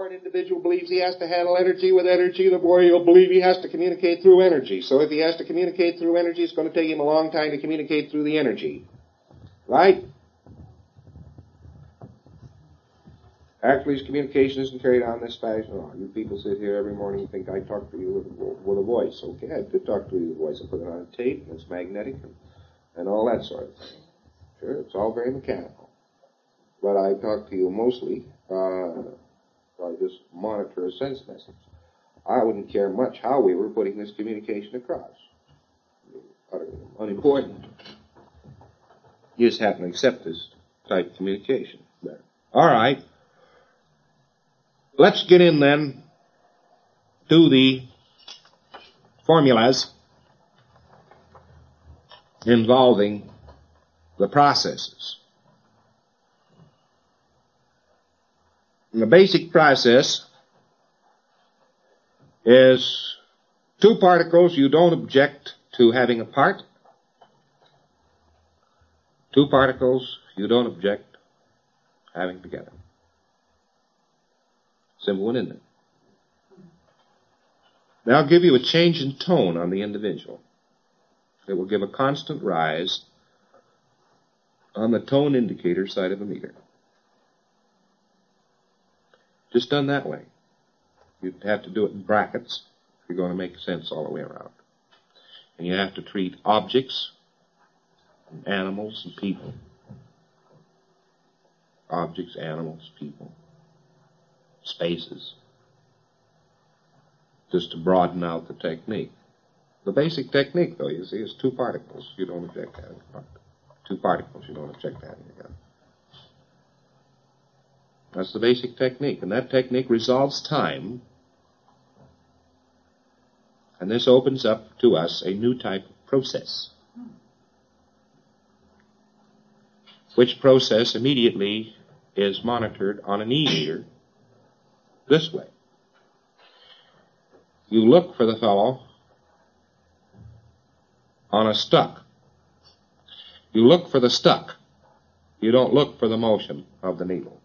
more an individual believes he has to handle energy with energy, the more he'll believe he has to communicate through energy. So if he has to communicate through energy, it's going to take him a long time to communicate through the energy. Right? Actually, his communication isn't carried on in this fashion at all. You people sit here every morning and think I talk to you with a voice. Okay, I could talk to you with a voice. I put it on a tape, and it's magnetic, and all that sort of thing. Sure, it's all very mechanical. But I talk to you mostly, I just monitor a sense message. I wouldn't care much how we were putting this communication across. Utterly unimportant. You just happen to accept this type of communication. There. All right. Let's get in then to the formulas involving the processes. And the basic process is two particles you don't object to having apart. Two particles you don't object having together. Simple one, isn't it? Now I'll give you a change in tone on the individual. It will give a constant rise on the tone indicator side of the meter. Just done that way. You'd have to do it in brackets if you're going to make sense all the way around. And you have to treat objects, and animals, and people. Objects, animals, people. Spaces, just to broaden out the technique. The basic technique, though, you see, is two particles you don't object to having apart. Two particles you don't object to having together. That's the basic technique, and that technique resolves time, and this opens up to us a new type of process, which process immediately is monitored on an E-meter this way. You look for the fellow on a stuck. You look for the stuck. You don't look for the motion of the needle.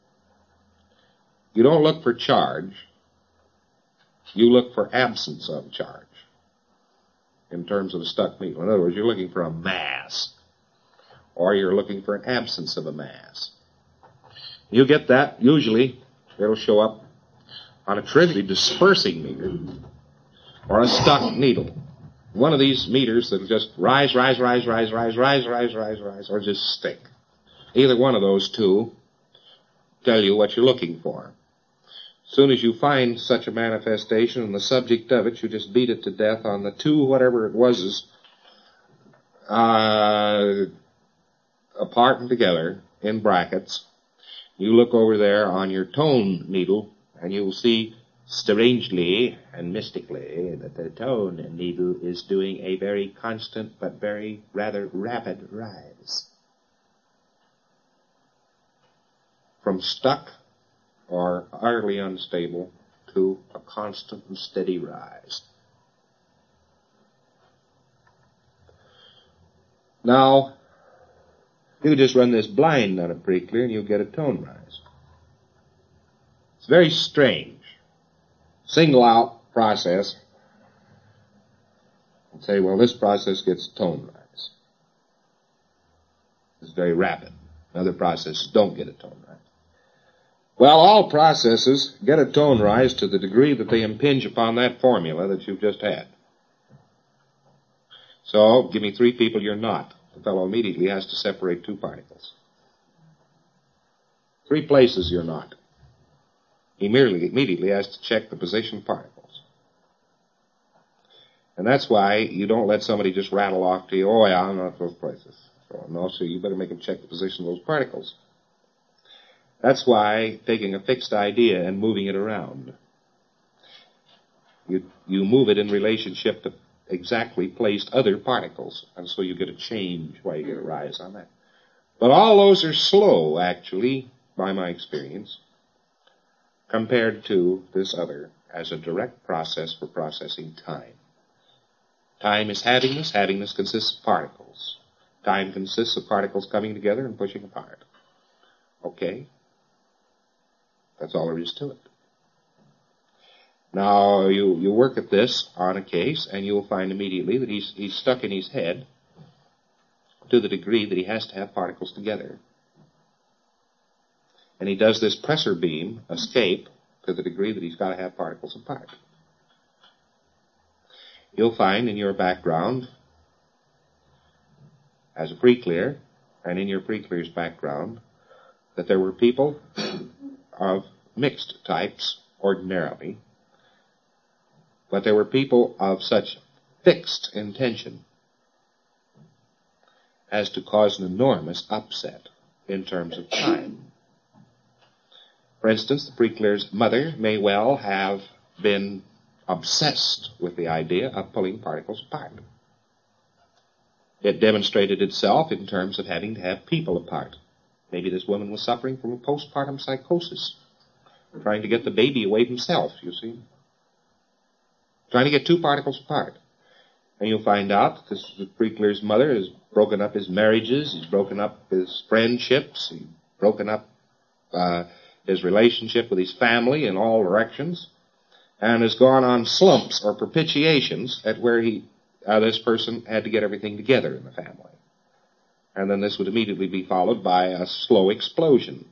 You don't look for charge. You look for absence of charge in terms of the stuck needle. In other words, you're looking for a mass, or you're looking for an absence of a mass. You get that, usually it'll show up on a trivially dispersing meter or a stuck needle. One of these meters that'll just rise, or just stick. Either one of those two tell you what you're looking for. As soon as you find such a manifestation and the subject of it, you just beat it to death on the two, whatever it was, apart and together in brackets. You look over there on your tone needle, and you will see strangely and mystically that the tone needle is doing a very constant but very rather rapid rise. From stuck or utterly unstable to a constant and steady rise. Now, you just run this blind on it pretty clear and you'll get a tone rise. It's very strange. Single out process and say, well, this process gets a tone rise. It's very rapid. Other processes don't get a tone rise. Well, all processes get a tone rise to the degree that they impinge upon that formula that you've just had. So, give me three people you're not. The fellow immediately has to separate two particles. Three places you're not. He immediately has to check the position of particles. And that's why you don't let somebody just rattle off to you, oh yeah, I'm not those places. So you better make him check the position of those particles. That's why taking a fixed idea and moving it around. You move it in relationship to exactly placed other particles, and so you get a change while you get a rise on that. But all those are slow, actually, by my experience, compared to this other as a direct process for processing time. Time is havingness. Havingness consists of particles. Time consists of particles coming together and pushing apart. Okay? That's all there is to it. Now, you work at this on a case, and you'll find immediately that he's stuck in his head to the degree that he has to have particles together. And he does this pressure beam escape to the degree that he's got to have particles apart. You'll find in your background, as a pre-clear, and in your pre-clear's background, that there were people of mixed types ordinarily, but there were people of such fixed intention as to cause an enormous upset in terms of time. For instance, the pre-clear's mother may well have been obsessed with the idea of pulling particles apart. It demonstrated itself in terms of having to have people apart. Maybe this woman was suffering from a postpartum psychosis, trying to get the baby away from self, you see. Trying to get two particles apart. And you'll find out that this pre-clear's mother has broken up his marriages, he's broken up his friendships, he's broken up his relationship with his family in all directions, and has gone on slumps or propitiations at where this person had to get everything together in the family. And then this would immediately be followed by a slow explosion.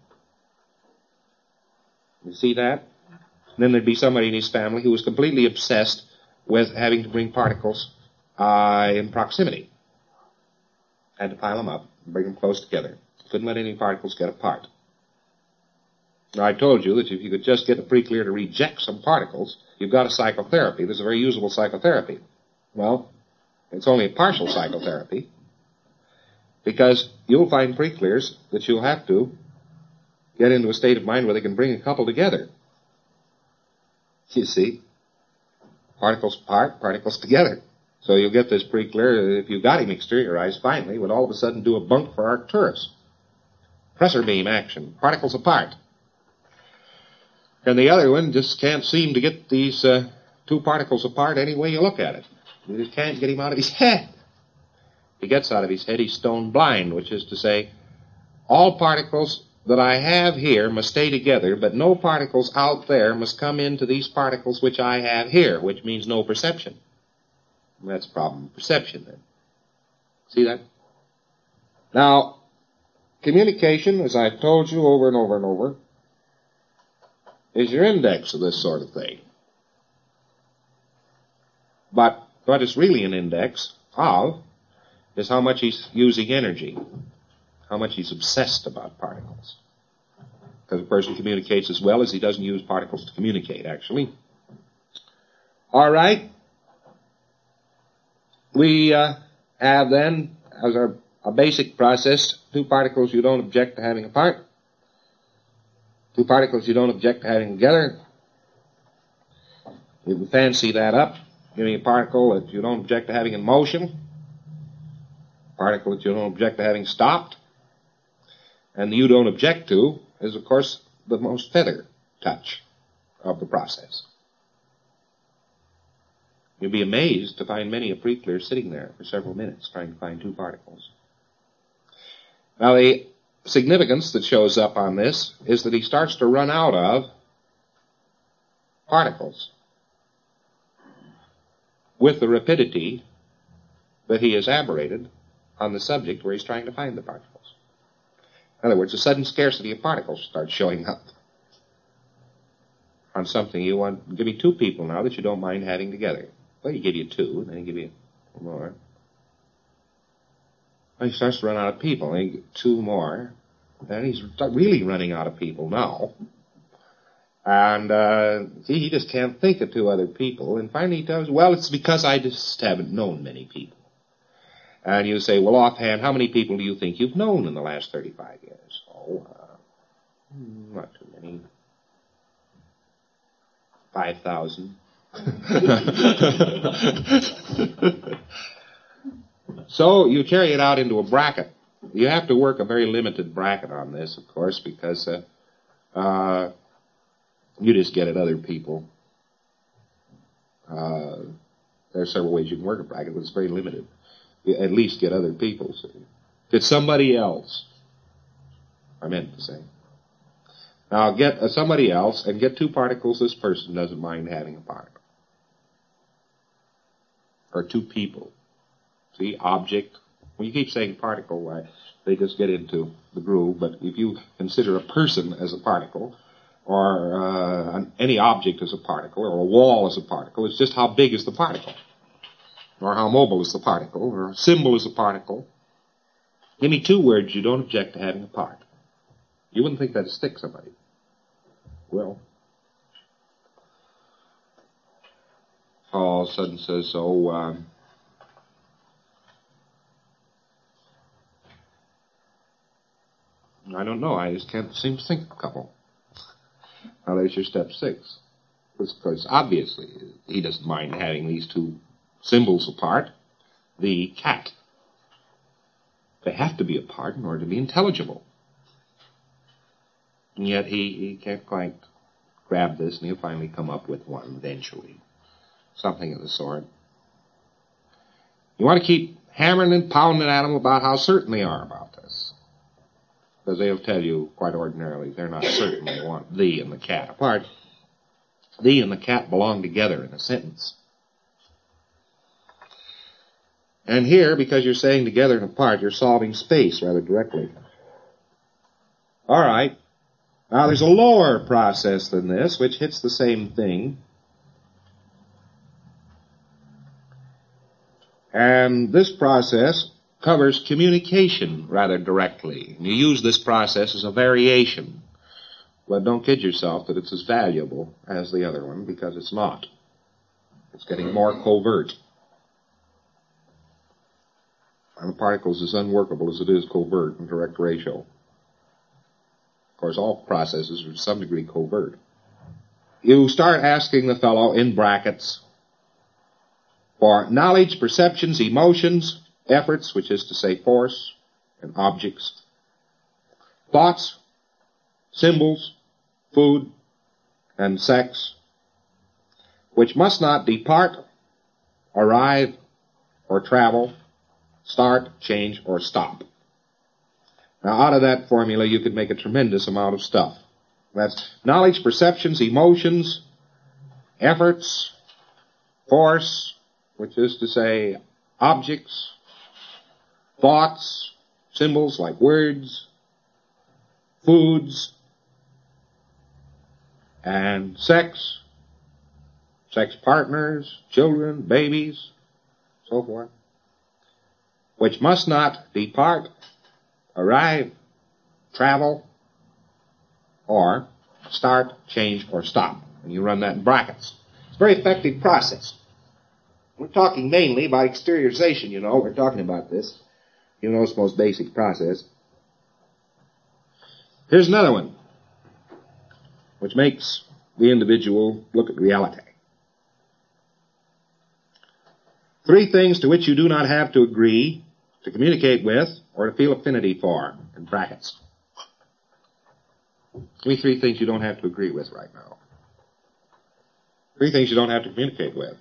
You see that? And then there'd be somebody in his family who was completely obsessed with having to bring particles in proximity. Had to pile them up and bring them close together. Couldn't let any particles get apart. Now, I told you that if you could just get a pre-clear to reject some particles, you've got a psychotherapy. There's a very usable psychotherapy. Well, it's only a partial psychotherapy, because you'll find pre-clears that you'll have to get into a state of mind where they can bring a couple together. You see? Particles apart, particles together. So you'll get this pre-clear, if you've got him exteriorized, finally, would all of a sudden do a bunk for Arcturus. Pressure beam action, particles apart. And the other one just can't seem to get these two particles apart any way you look at it. You just can't get him out of his head. If he gets out of his head, he's stone blind, which is to say, all particles that I have here must stay together, but no particles out there must come into these particles which I have here, which means no perception. And that's a problem of perception, then. See that? Now, communication, as I've told you over and over and over, is your index of this sort of thing. But what is really an index of is how much he's using energy, how much he's obsessed about particles. Because a person communicates as well as he doesn't use particles to communicate, actually. All right. We have then, as a basic process, two particles you don't object to having apart, two particles you don't object to having together. You can fancy that up. Give me a particle that you don't object to having in motion, a particle that you don't object to having stopped, and the you don't object to is, of course, the most feather touch of the process. You'll be amazed to find many a pre-clear sitting there for several minutes trying to find two particles. Now, the significance that shows up on this is that he starts to run out of particles with the rapidity that he has aberrated on the subject where he's trying to find the particles. In other words, a sudden scarcity of particles starts showing up on something you want. Give me two people now that you don't mind having together. Well, he give you two, and then he give you more. Well, he starts to run out of people, and he get two more. Then he's really running out of people now. And he just can't think of two other people. And finally he tells, well, it's because I just haven't known many people. And you say, well, offhand, how many people do you think you've known in the last 35 years? Oh, not too many. 5,000. So you carry it out into a bracket. You have to work a very limited bracket on this, of course, because you just get at other people. There are several ways you can work a bracket, but it's very limited. You at least get other people. So get somebody else, I meant to say. Now get somebody else and get two particles this person doesn't mind having a particle. Or two people. See, object. When you keep saying particle, they just get into the groove, but if you consider a person as a particle, or any object as a particle, or a wall as a particle, it's just how big is the particle, or how mobile is the particle, or a symbol is a particle. Give me two words you don't object to having apart. You wouldn't think that'd stick somebody. Well, all of a sudden says, I don't know. I just can't seem to think of a couple. Now, there's your step 6. Because obviously, he doesn't mind having these two symbols apart. The cat. They have to be apart in order to be intelligible. And yet he can't quite grab this, and he'll finally come up with one eventually. Something of the sort. You want to keep hammering and pounding at them about how certain they are about this. Because they'll tell you, quite ordinarily, they're not certain they want thee and the cat apart. Thee and the cat belong together in a sentence. And here, because you're saying together and apart, you're solving space rather directly. All right. Now, there's a lower process than this, which hits the same thing. And this process covers communication rather directly. You use this process as a variation. But don't kid yourself that it's as valuable as the other one, because it's not. It's getting more covert. And the particle's as unworkable as it is covert in direct ratio. Of course, all processes are to some degree covert. You start asking the fellow in brackets for knowledge, perceptions, emotions, efforts, which is to say force, and objects, thoughts, symbols, food, and sex, which must not depart, arrive, or travel, start, change, or stop. Now, out of that formula, you could make a tremendous amount of stuff. That's knowledge, perceptions, emotions, efforts, force, which is to say objects, thoughts, symbols like words, foods, and sex, sex partners, children, babies, so forth, which must not depart, arrive, travel, or start, change, or stop. And you run that in brackets. It's a very effective process. We're talking mainly about exteriorization, you know. We're talking about this. You know, it's the most basic process. Here's another one, which makes the individual look at reality. 3 things to which you do not have to agree, to communicate with, or to feel affinity for, in brackets. Give me 3 things you don't have to agree with right now. 3 things you don't have to communicate with.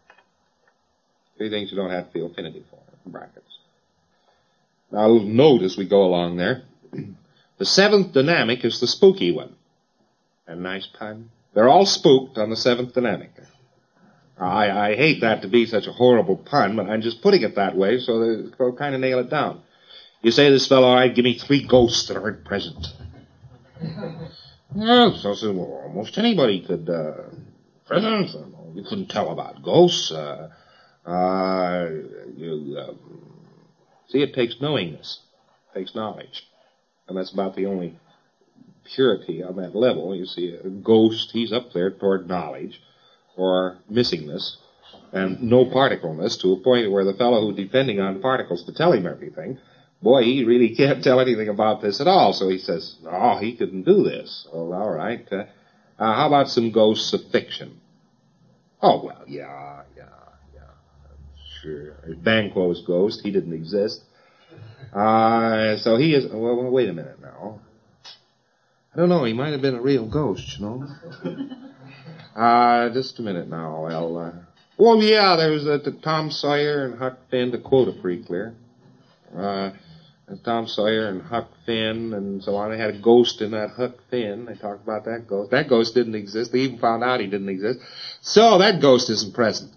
3 things you don't have to feel affinity for, in brackets. Now, a little note as we go along there. The 7th dynamic is the spooky one. A nice pun. They're all spooked on the 7th dynamic. I hate that to be such a horrible pun, but I'm just putting it that way so that it'll kind of nail it down. You say to this fellow, all right, give me 3 ghosts that aren't present. Well, so almost anybody could, present. You couldn't tell about ghosts. See, it takes knowingness. It takes knowledge. And that's about the only purity on that level. You see, a ghost, he's up there toward knowledge, or missingness, and no particleness, to a point where the fellow who's depending on particles to tell him everything, boy, he really can't tell anything about this at all. So he says, oh, he couldn't do this. Well, all right. How about some ghosts of fiction? Oh, well, yeah. Sure. Banquo's ghost, he didn't exist. So he is, well, wait a minute now. I don't know, he might have been a real ghost, you know. Just a minute now, well, yeah, there was Tom Sawyer and Huck Finn, to quote it pretty clear. Tom Sawyer and Huck Finn and so on. They had a ghost in that Huck Finn. They talked about that ghost. That ghost didn't exist. They even found out he didn't exist. So that ghost isn't present.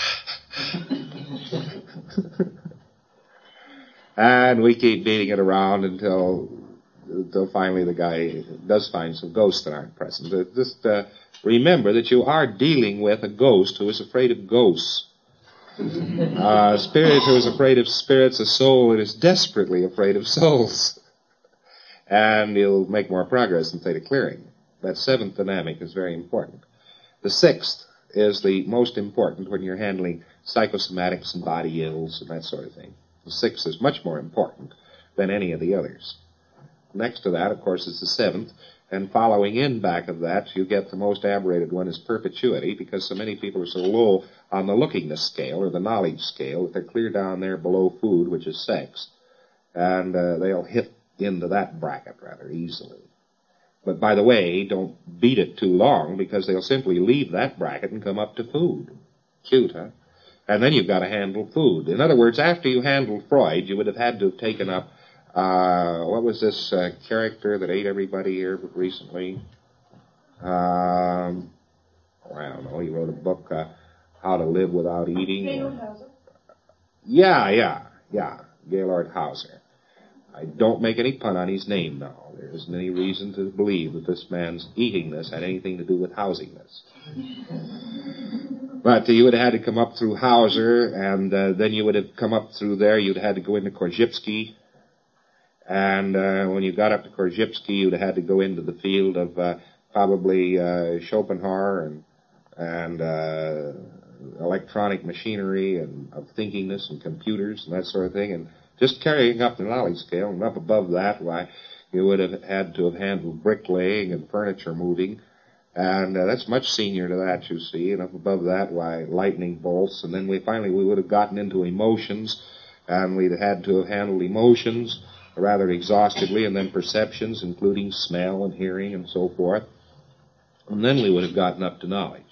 And we keep beating it around until finally the guy does find some ghosts that aren't present. Just remember that you are dealing with a ghost who is afraid of ghosts. A spirit who is afraid of spirits, a soul that is desperately afraid of souls. And you'll make more progress in theta clearing. That seventh dynamic is very important. The sixth is the most important when you're handling psychosomatics and body ills and that sort of thing. The sixth is much more important than any of the others. Next to that, of course, is the seventh. And following in back of that, you get the most aberrated one is perpetuity, because so many people are so low on the lookingness scale or the knowledge scale that they're clear down there below food, which is sex. And they'll hit into that bracket rather easily. But by the way, don't beat it too long, because they'll simply leave that bracket and come up to food. Cute, huh? And then you've got to handle food. In other words, after you handled Freud, you would have had to have taken up what was this character that ate everybody here recently? I don't know. He wrote a book, How to Live Without Eating. Gaylord Hauser. Yeah. Gaylord Hauser. I don't make any pun on his name now. There isn't any reason to believe that this man's eatingness had anything to do with housingness. But you would have had to come up through Hauser, and then you would have come up through there. You'd have had to go into Korzybski. And when you got up to Korzybski, you'd have had to go into the field of probably Schopenhauer and electronic machinery and of thinkingness and computers and that sort of thing. And just carrying up the knowledge scale, and up above that, why, you would have had to have handled bricklaying and furniture moving. And that's much senior to that, you see. And up above that, why, lightning bolts. And then we would have gotten into emotions, and we'd had to have handled emotions rather exhaustively, and then perceptions, including smell and hearing and so forth. And then we would have gotten up to knowledge.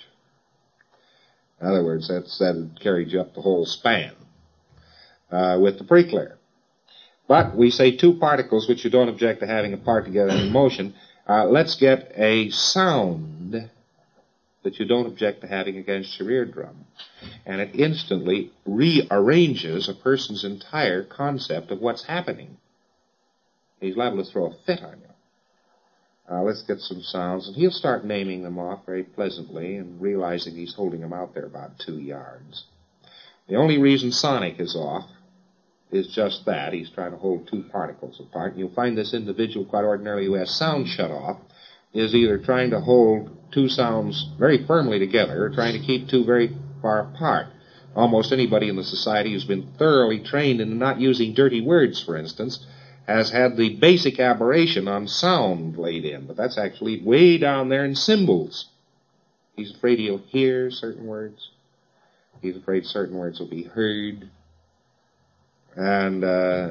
In other words, that had carried you up the whole span with the preclear. But we say two particles which you don't object to having apart together in motion. Let's get a sound that you don't object to having against your eardrum. And it instantly rearranges a person's entire concept of what's happening. He's liable to throw a fit on you. Let's get some sounds, and he'll start naming them off very pleasantly and realizing he's holding them out there about 2 yards. The only reason sonic is off is just that. He's trying to hold two particles apart. And you'll find this individual, quite ordinarily, who has sound shut off, is either trying to hold two sounds very firmly together or trying to keep two very far apart. Almost anybody in the society who's been thoroughly trained in not using dirty words, for instance, has had the basic aberration on sound laid in, but that's actually way down there in symbols. He's afraid he'll hear certain words. He's afraid certain words will be heard. And,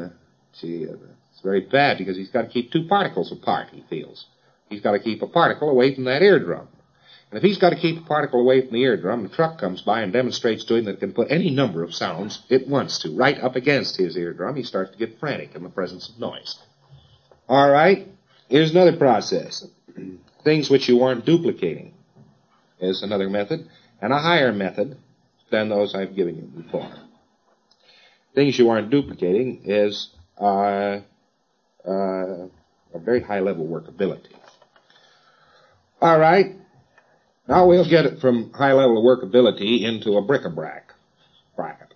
it's very bad because he's got to keep two particles apart, he feels. He's got to keep a particle away from that eardrum. And if he's got to keep a particle away from the eardrum, the truck comes by and demonstrates to him that it can put any number of sounds it wants to right up against his eardrum. He starts to get frantic in the presence of noise. All right, here's another process. Things which you aren't duplicating is another method, and a higher method than those I've given you before. Things you aren't duplicating is a very high-level workability. All right. Now we'll get it from high level of workability into a bric-a-brac bracket.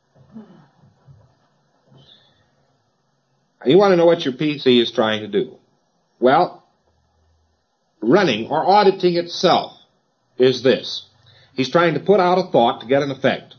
You want to know what your PC is trying to do. Well, running or auditing itself is this. He's trying to put out a thought to get an effect.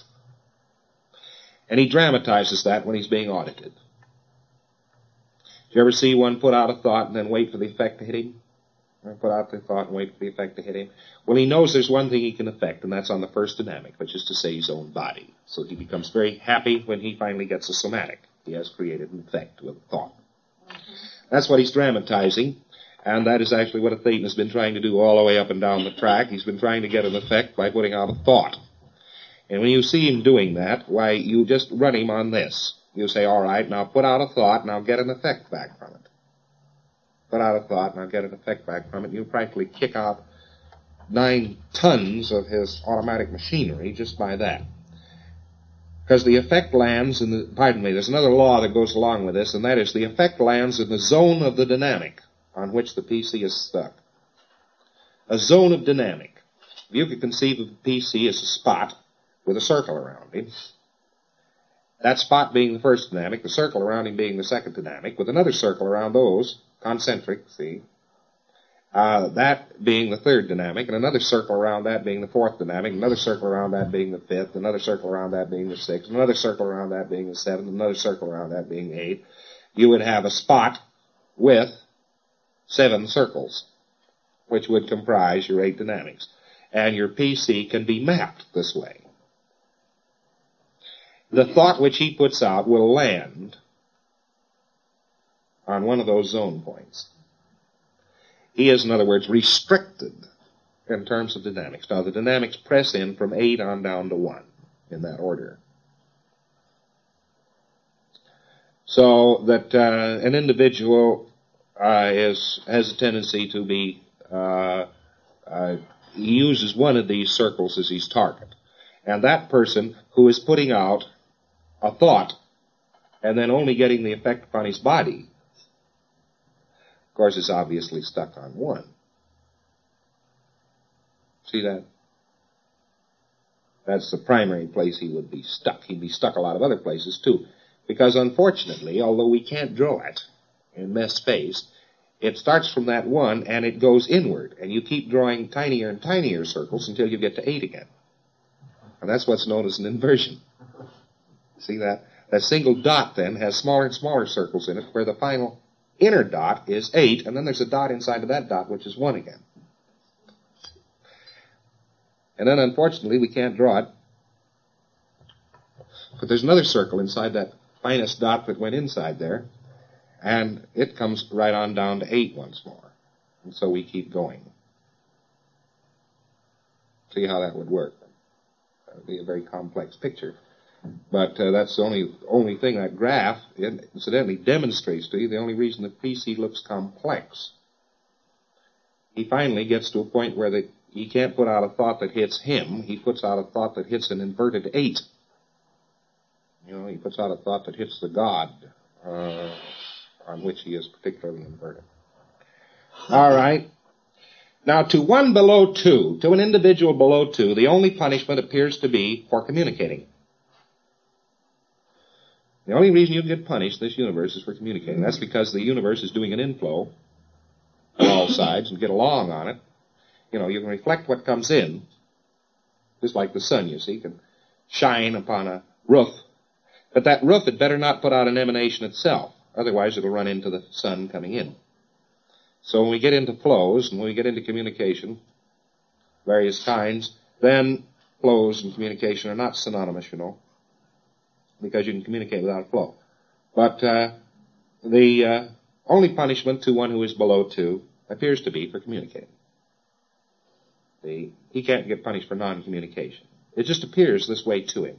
And he dramatizes that when he's being audited. Did you ever see one put out a thought and then wait for the effect to hit him? Put out the thought and wait for the effect to hit him. Well, he knows there's one thing he can affect, and that's on the first dynamic, which is to say his own body. So he becomes very happy when he finally gets a somatic. He has created an effect with a thought. That's what he's dramatizing, and that is actually what a Thetan has been trying to do all the way up and down the track. He's been trying to get an effect by putting out a thought. And when you see him doing that, why, you just run him on this. You say, all right, now put out a thought, and I'll get an effect back from it. Put out a thought, and I'll get an effect back from it. You practically kick out 9 tons of his automatic machinery just by that. Because the effect lands in the, there's another law that goes along with this, and that is the effect lands in the zone of the dynamic on which the PC is stuck. A zone of dynamic. You could conceive of the PC as a spot with a circle around him. That spot being the first dynamic, the circle around him being the second dynamic, with another circle around those, concentric, see? That being the third dynamic, and another circle around that being the fourth dynamic, another circle around that being the fifth, another circle around that being the sixth, another circle around that being the seventh, another circle around that being the eighth. You would have a spot with 7 circles, which would comprise your 8 dynamics. And your PC can be mapped this way. The thought which he puts out will land on one of those zone points. He is, in other words, restricted in terms of dynamics. Now, the dynamics press in from 8 on down to 1 in that order. So that an individual has a tendency to be, he uses one of these circles as his target. And that person who is putting out a thought and then only getting the effect upon his body, of course, is obviously stuck on 1. See that? That's the primary place he would be stuck. He'd be stuck a lot of other places, too. Because, unfortunately, although we can't draw it in mesh space, it starts from that 1 and it goes inward. And you keep drawing tinier and tinier circles until you get to 8 again. And that's what's known as an inversion. See that? That single dot, then, has smaller and smaller circles in it, where the final inner dot is 8, and then there's a dot inside of that dot, which is 1 again. And then, unfortunately, we can't draw it. But there's another circle inside that finest dot that went inside there, and it comes right on down to 8 once more. And so we keep going. See how that would work. That would be a very complex picture. But that's the only thing that graph, incidentally, demonstrates to you, the only reason the PC looks complex. He finally gets to a point where he can't put out a thought that hits him. He puts out a thought that hits an inverted 8. He puts out a thought that hits the God on which he is particularly inverted. All right. Now, to one below 2, to an individual below 2, the only punishment appears to be for communicating. The only reason you get punished in this universe is for communicating. That's because the universe is doing an inflow on all sides and get along on it. You can reflect what comes in, just like the sun, you see, can shine upon a roof. But that roof had better not put out an emanation itself. Otherwise, it'll run into the sun coming in. So when we get into flows, and when we get into communication, various kinds, then flows and communication are not synonymous, because you can communicate without flow. But the only punishment to one who is below 2 appears to be for communicating. He can't get punished for non-communication. It just appears this way to him.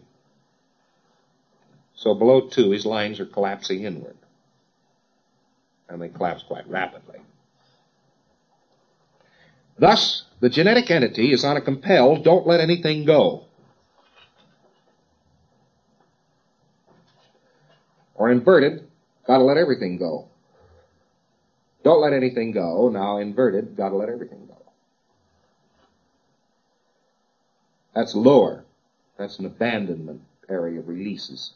So below 2, his lines are collapsing inward. And they collapse quite rapidly. Thus, the genetic entity is on a compelled, don't let anything go. Or inverted, gotta let everything go. Don't let anything go. Now inverted, gotta let everything go. That's lower. That's an abandonment area of releases.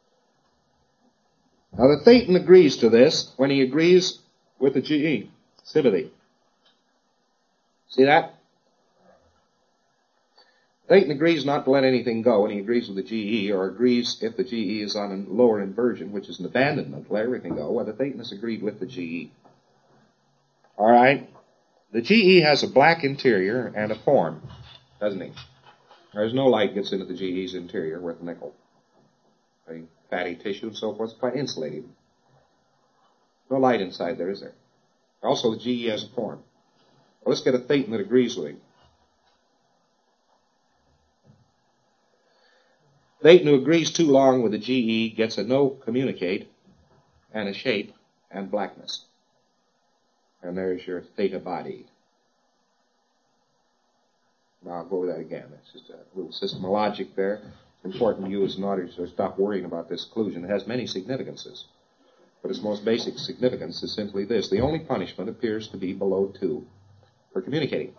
Now the Thetan agrees to this when he agrees with the GE, sympathy. See that? Thetan agrees not to let anything go when he agrees with the GE, or agrees if the GE is on a lower inversion, which is an abandonment, let everything go. Well, the Thetan has agreed with the GE. All right? The GE has a black interior and a form, doesn't he? There's no light gets into the GE's interior worth a nickel. The fatty tissue and so forth is quite insulated. No light inside there, is there? Also, the GE has a form. Well, let's get a Thetan that agrees with him. Thetan who agrees too long with the GE gets a no communicate and a shape and blackness. And there's your theta body. Now I'll go over that again. It's just a little system of logic there. It's important to you as an audience to stop worrying about this occlusion. It has many significances. But its most basic significance is simply this. The only punishment appears to be below 2 for communicating.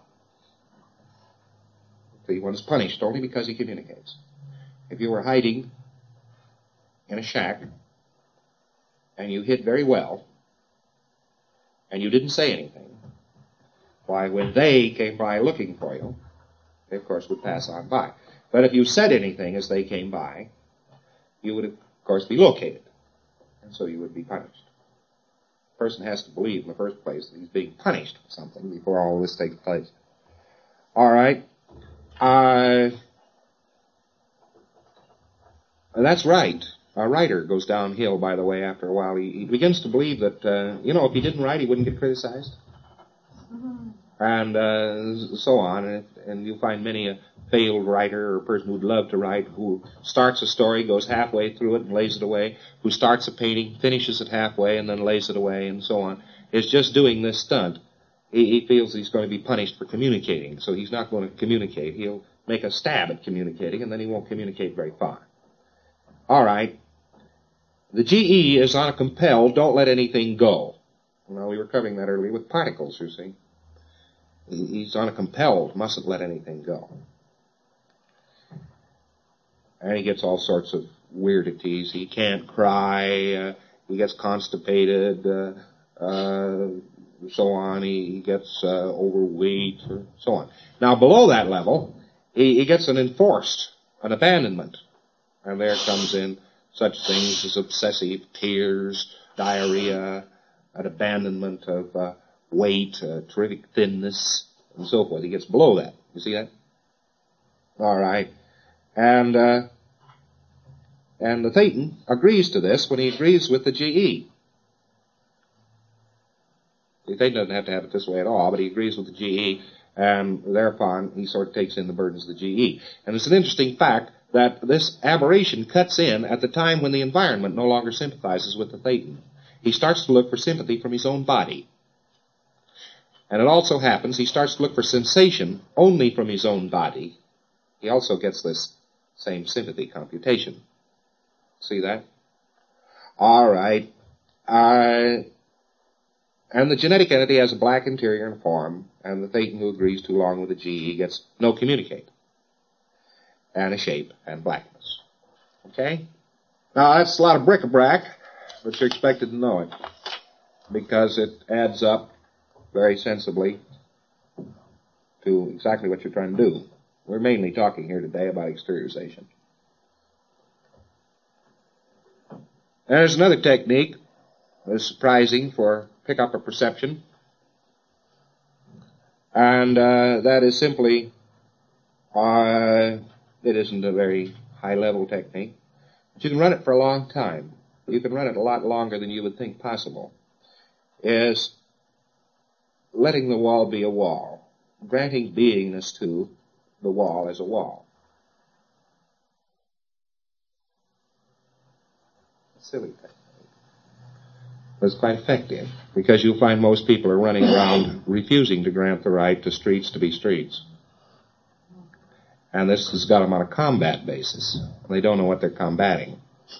See, one is punished only because he communicates. If you were hiding in a shack and you hid very well and you didn't say anything, why, when they came by looking for you, they, of course, would pass on by. But if you said anything as they came by, you would, of course, be located. And so you would be punished. The person has to believe in the first place that he's being punished for something before all this takes place. All right. That's right. A writer goes downhill, by the way, after a while. He begins to believe that, if he didn't write, he wouldn't get criticized. Mm-hmm. And so on. And you'll find many a failed writer or a person who'd love to write, who starts a story, goes halfway through it and lays it away, who starts a painting, finishes it halfway and then lays it away, and so on, is just doing this stunt. He feels he's going to be punished for communicating, so he's not going to communicate. He'll make a stab at communicating, and then he won't communicate very far. All right. The GE is on a compelled, don't let anything go. Well, we were covering that earlier with particles, you see. He's on a compelled, mustn't let anything go. And he gets all sorts of weirdities. He can't cry. He gets constipated. So on. He gets overweight, or so on. Now, below that level, he gets an abandonment. And there comes in such things as obsessive tears, diarrhea, an abandonment of weight, terrific thinness, and so forth. He gets below that. You see that? All right. And the Thetan agrees to this when he agrees with the GE. The Thetan doesn't have to have it this way at all, but he agrees with the GE, and thereupon he sort of takes in the burdens of the GE. And it's an interesting fact that this aberration cuts in at the time when the environment no longer sympathizes with the Thetan. He starts to look for sympathy from his own body. And it also happens he starts to look for sensation only from his own body. He also gets this same sympathy computation. See that? All right. And the genetic entity has a black interior and form, and the Thetan who agrees too long with the GE gets no communicate, and a shape and blackness. Okay? Now, that's a lot of bric-a-brac, but you're expected to know it, because it adds up very sensibly to exactly what you're trying to do. We're mainly talking here today about exteriorization. There's another technique that's surprising for pick-up a perception, and that is simply, it isn't a very high-level technique, but you can run it for a long time. You can run it a lot longer than you would think possible, is letting the wall be a wall, granting beingness to the wall as a wall. Silly technique. But it's quite effective, because you'll find most people are running around refusing to grant the right to streets to be streets. And this has got them on a combat basis. They don't know what they're combating.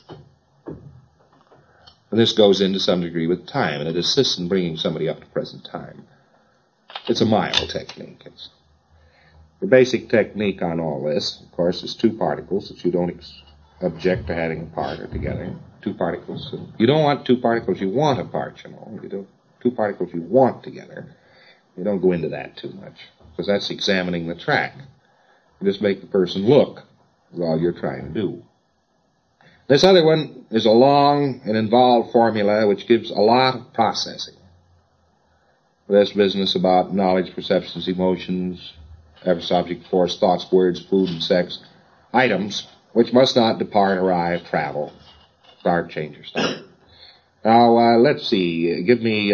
And this goes in to some degree with time, and it assists in bringing somebody up to present time. It's a mild technique. The basic technique on all this, of course, is two particles that you don't object to having apart or together. Two particles. You don't want two particles you want apart, you know. You do two particles you want together. You don't go into that too much, because that's examining the track. You just make the person look, is all you're trying to do. This other one is a long and involved formula which gives a lot of processing. This business about knowledge, perceptions, emotions, every object, force, thoughts, words, food, and sex, items which must not depart, arrive, travel, start, change, or stop. Now, let's see. Give me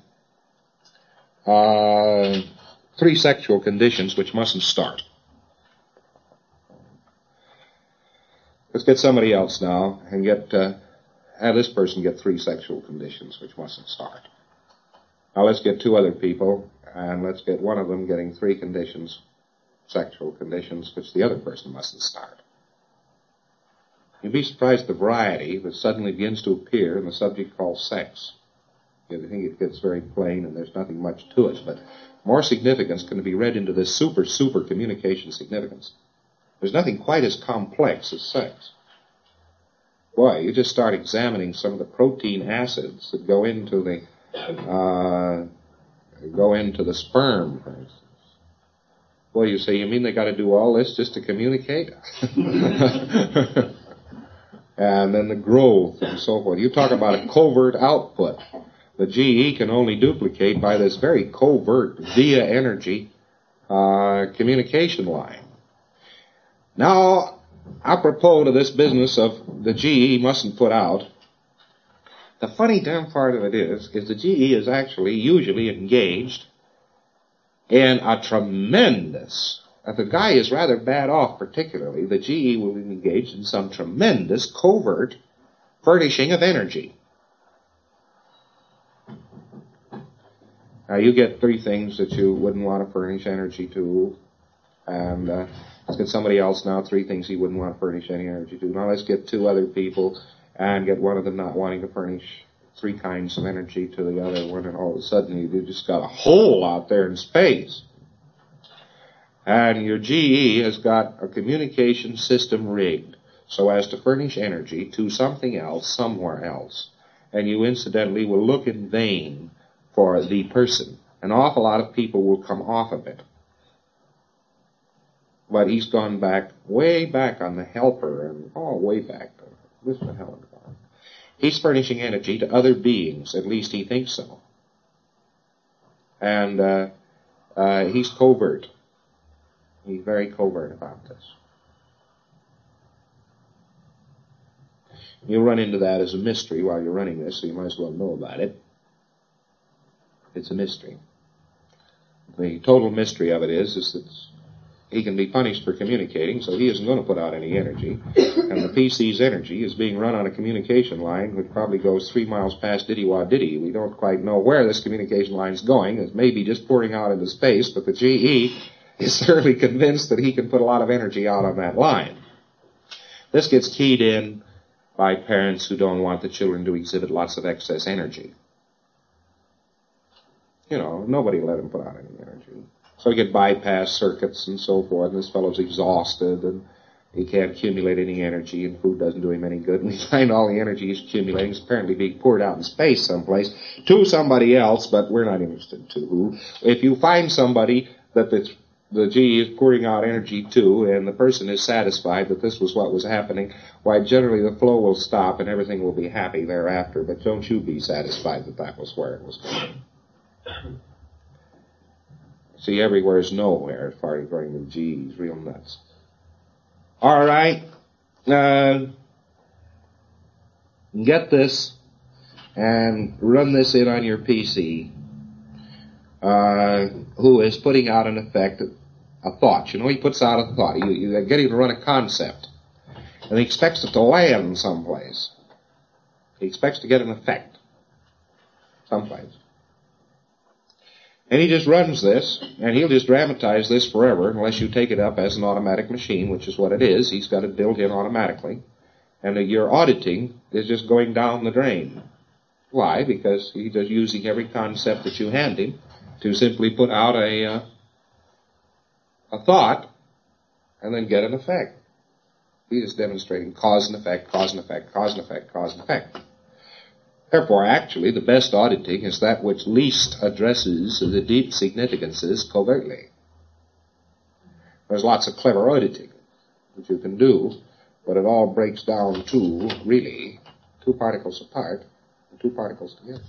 3 sexual conditions which mustn't start. Let's get somebody else now and have this person get 3 sexual conditions, which mustn't start. Now let's get 2 other people, and let's get one of them getting 3 conditions, sexual conditions, which the other person mustn't start. You'd be surprised at the variety that suddenly begins to appear in the subject called sex. I think it gets very plain and there's nothing much to it, but more significance can be read into this super communication significance. There's nothing quite as complex as sex. Boy, you just start examining some of the protein acids that go into the sperm, for instance. Boy, you say, you mean they got to do all this just to communicate? And then the growth and so forth. You talk about a covert output. The GE can only duplicate by this very covert, via energy, communication line. Now, apropos to this business of the GE mustn't put out, the funny damn part of it is the GE is actually usually engaged in a tremendous, if the guy is rather bad off particularly, the GE will be engaged in some tremendous covert furnishing of energy. Now you get 3 things that you wouldn't want to furnish energy to, and let's get somebody else now, 3 things he wouldn't want to furnish any energy to. Now let's get 2 other people and get one of them not wanting to furnish 3 kinds of energy to the other one, and all of a sudden you just got a hole out there in space. And your GE has got a communication system rigged so as to furnish energy to something else, somewhere else. And you incidentally will look in vain for the person. An awful lot of people will come off of it. But he's gone back, way back on the helper, and way back. This is the hell of God. He's furnishing energy to other beings, at least he thinks so. And he's covert. He's very covert about this. You'll run into that as a mystery while you're running this, so you might as well know about it. It's a mystery. The total mystery of it is that he can be punished for communicating, so he isn't going to put out any energy. And the PC's energy is being run on a communication line which probably goes 3 miles past Diddy-Wah-Diddy. We don't quite know where this communication line's going. It may be just pouring out into space, but the GE is certainly convinced that he can put a lot of energy out on that line. This gets keyed in by parents who don't want the children to exhibit lots of excess energy. You know, nobody let him put out any energy. So you get bypass circuits and so forth, and this fellow's exhausted, and he can't accumulate any energy, and food doesn't do him any good, and we find all the energy he's accumulating is apparently being poured out in space someplace to somebody else, but we're not interested to who. If you find somebody that the GE is pouring out energy to, and the person is satisfied that this was what was happening, why, generally the flow will stop and everything will be happy thereafter, but don't you be satisfied that that was where it was going. See, everywhere is nowhere as far as going with G's, real nuts. All right, get this and run this in on your PC, who is putting out an effect, a thought. You know, he puts out a thought. You get him to run a concept, and he expects it to land someplace. He expects to get an effect someplace. And he just runs this, and he'll just dramatize this forever unless you take it up as an automatic machine, which is what it is. He's got it built in automatically. And your auditing is just going down the drain. Why? Because he's just using every concept that you hand him to simply put out a thought and then get an effect. He's just demonstrating cause and effect, cause and effect, cause and effect, cause and effect. Therefore, actually, the best auditing is that which least addresses the deep significances covertly. There's lots of clever auditing that you can do, but it all breaks down to, really, 2 particles apart and 2 particles together.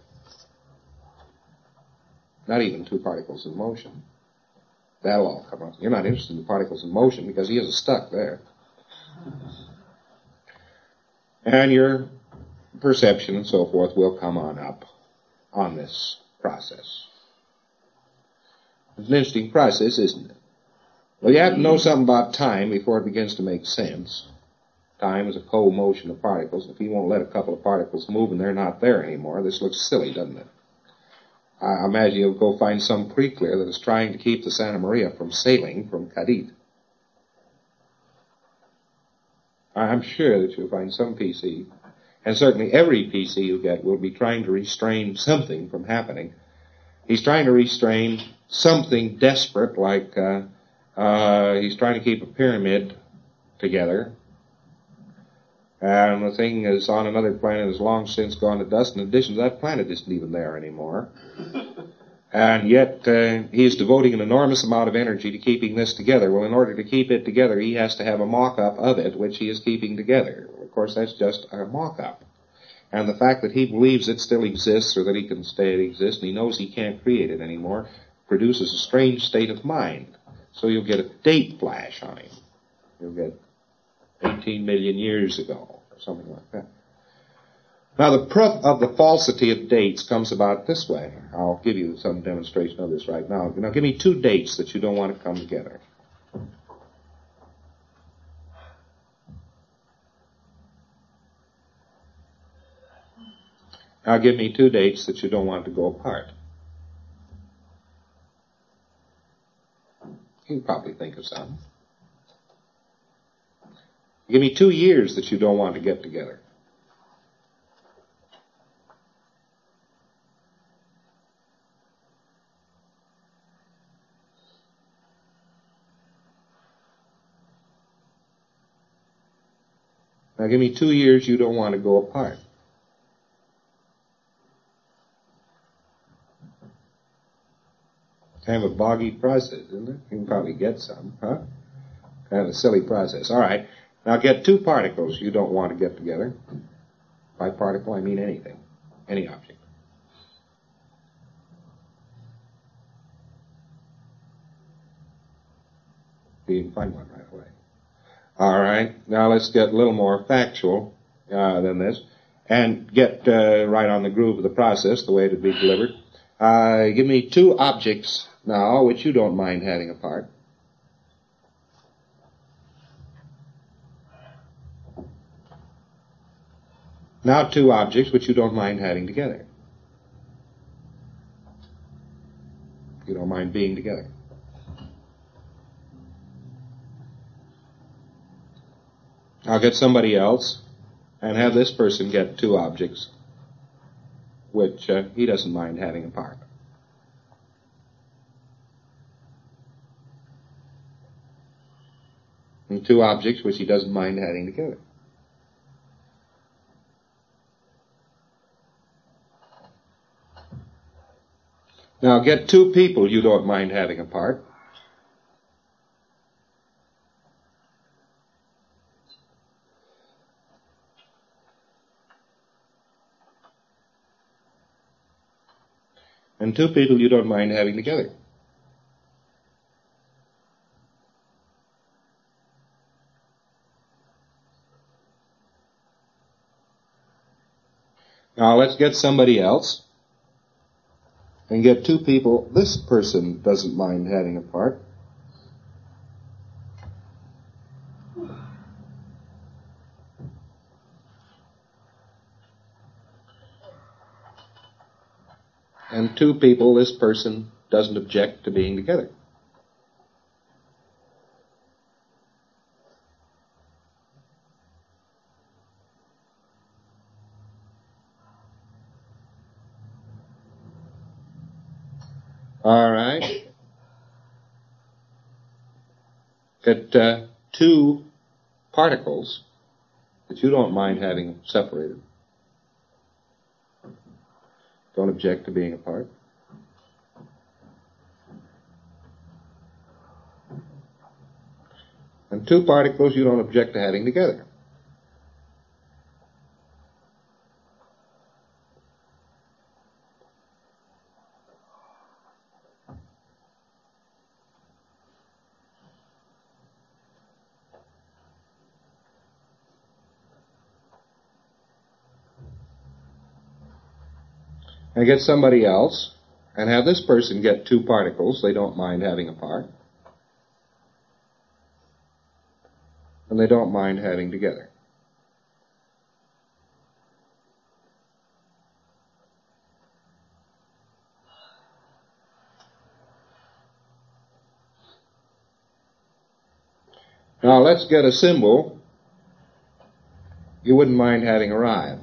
Not even 2 particles in motion. That'll all come up. You're not interested in the particles in motion because he isn't stuck there. And your perception and so forth will come on up on this process. It's an interesting process, isn't it? Well, you have to know something about time before it begins to make sense. time is a co-motion of particles. If you won't let a couple of particles move and they're not there anymore, this looks silly, doesn't it? I imagine you'll go find some pre-clear that is trying to keep the Santa Maria from sailing from Cadiz. I'm sure that you'll find some PC, and certainly every PC you get will be trying to restrain something from happening. He's trying to restrain something desperate, like he's trying to keep a pyramid together. And the thing is on another planet has long since gone to dust. In addition to that, planet isn't even there anymore. And yet he is devoting an enormous amount of energy to keeping this together. Well, in order to keep it together, he has to have a mock-up of it, which he is keeping together. Of course, that's just a mock-up. And the fact that he believes it still exists, or that he can stay it exists, and he knows he can't create it anymore, produces a strange state of mind. So you'll get a date flash on him. You'll get 18 million years ago, or something like that. Now, the proof of the falsity of dates comes about this way. I'll give you some demonstration of this right now. Now, give me two dates that you don't want to come together. Now, give me two dates that you don't want to go apart. You can probably think of some. Give me 2 years that you don't want to get together. Now give me 2 years you don't want to go apart. Kind of a boggy process, isn't it? You can probably get some, huh? Kind of a silly process. All right. Now get two particles you don't want to get together. By particle, I mean anything. Any object. You can find one right away. All right. Now let's get a little more factual than this and get right on the groove of the process, the way it would be delivered. Give me two objects now which you don't mind having apart. Now two objects which you don't mind having together. You don't mind being together. I'll get somebody else and have this person get two objects which he doesn't mind having apart. And two objects which he doesn't mind having together. Now get two people you don't mind having apart. And two people you don't mind having together. Now let's get somebody else and get two people this person doesn't mind having apart. And two people this person doesn't object to being together. All right. Get two particles that you don't mind having separated. Don't object to being apart. And two particles you don't object to having together. And get somebody else and have this person get two particles they don't mind having apart. And they don't mind having together. Now let's get a symbol you wouldn't mind having arrive.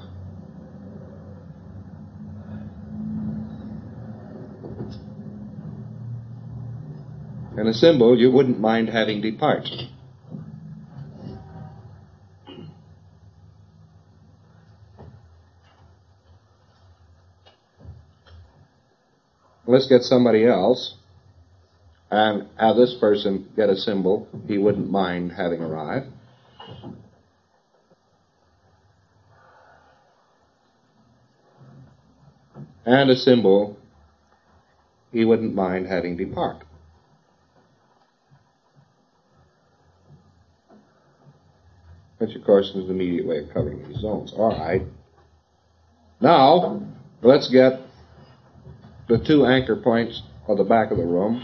And a symbol you wouldn't mind having depart. Let's get somebody else and have this person get a symbol he wouldn't mind having arrive. And a symbol he wouldn't mind having depart. Which, of course, is the immediate way of covering these zones. All right. Now, let's get the two anchor points of the back of the room.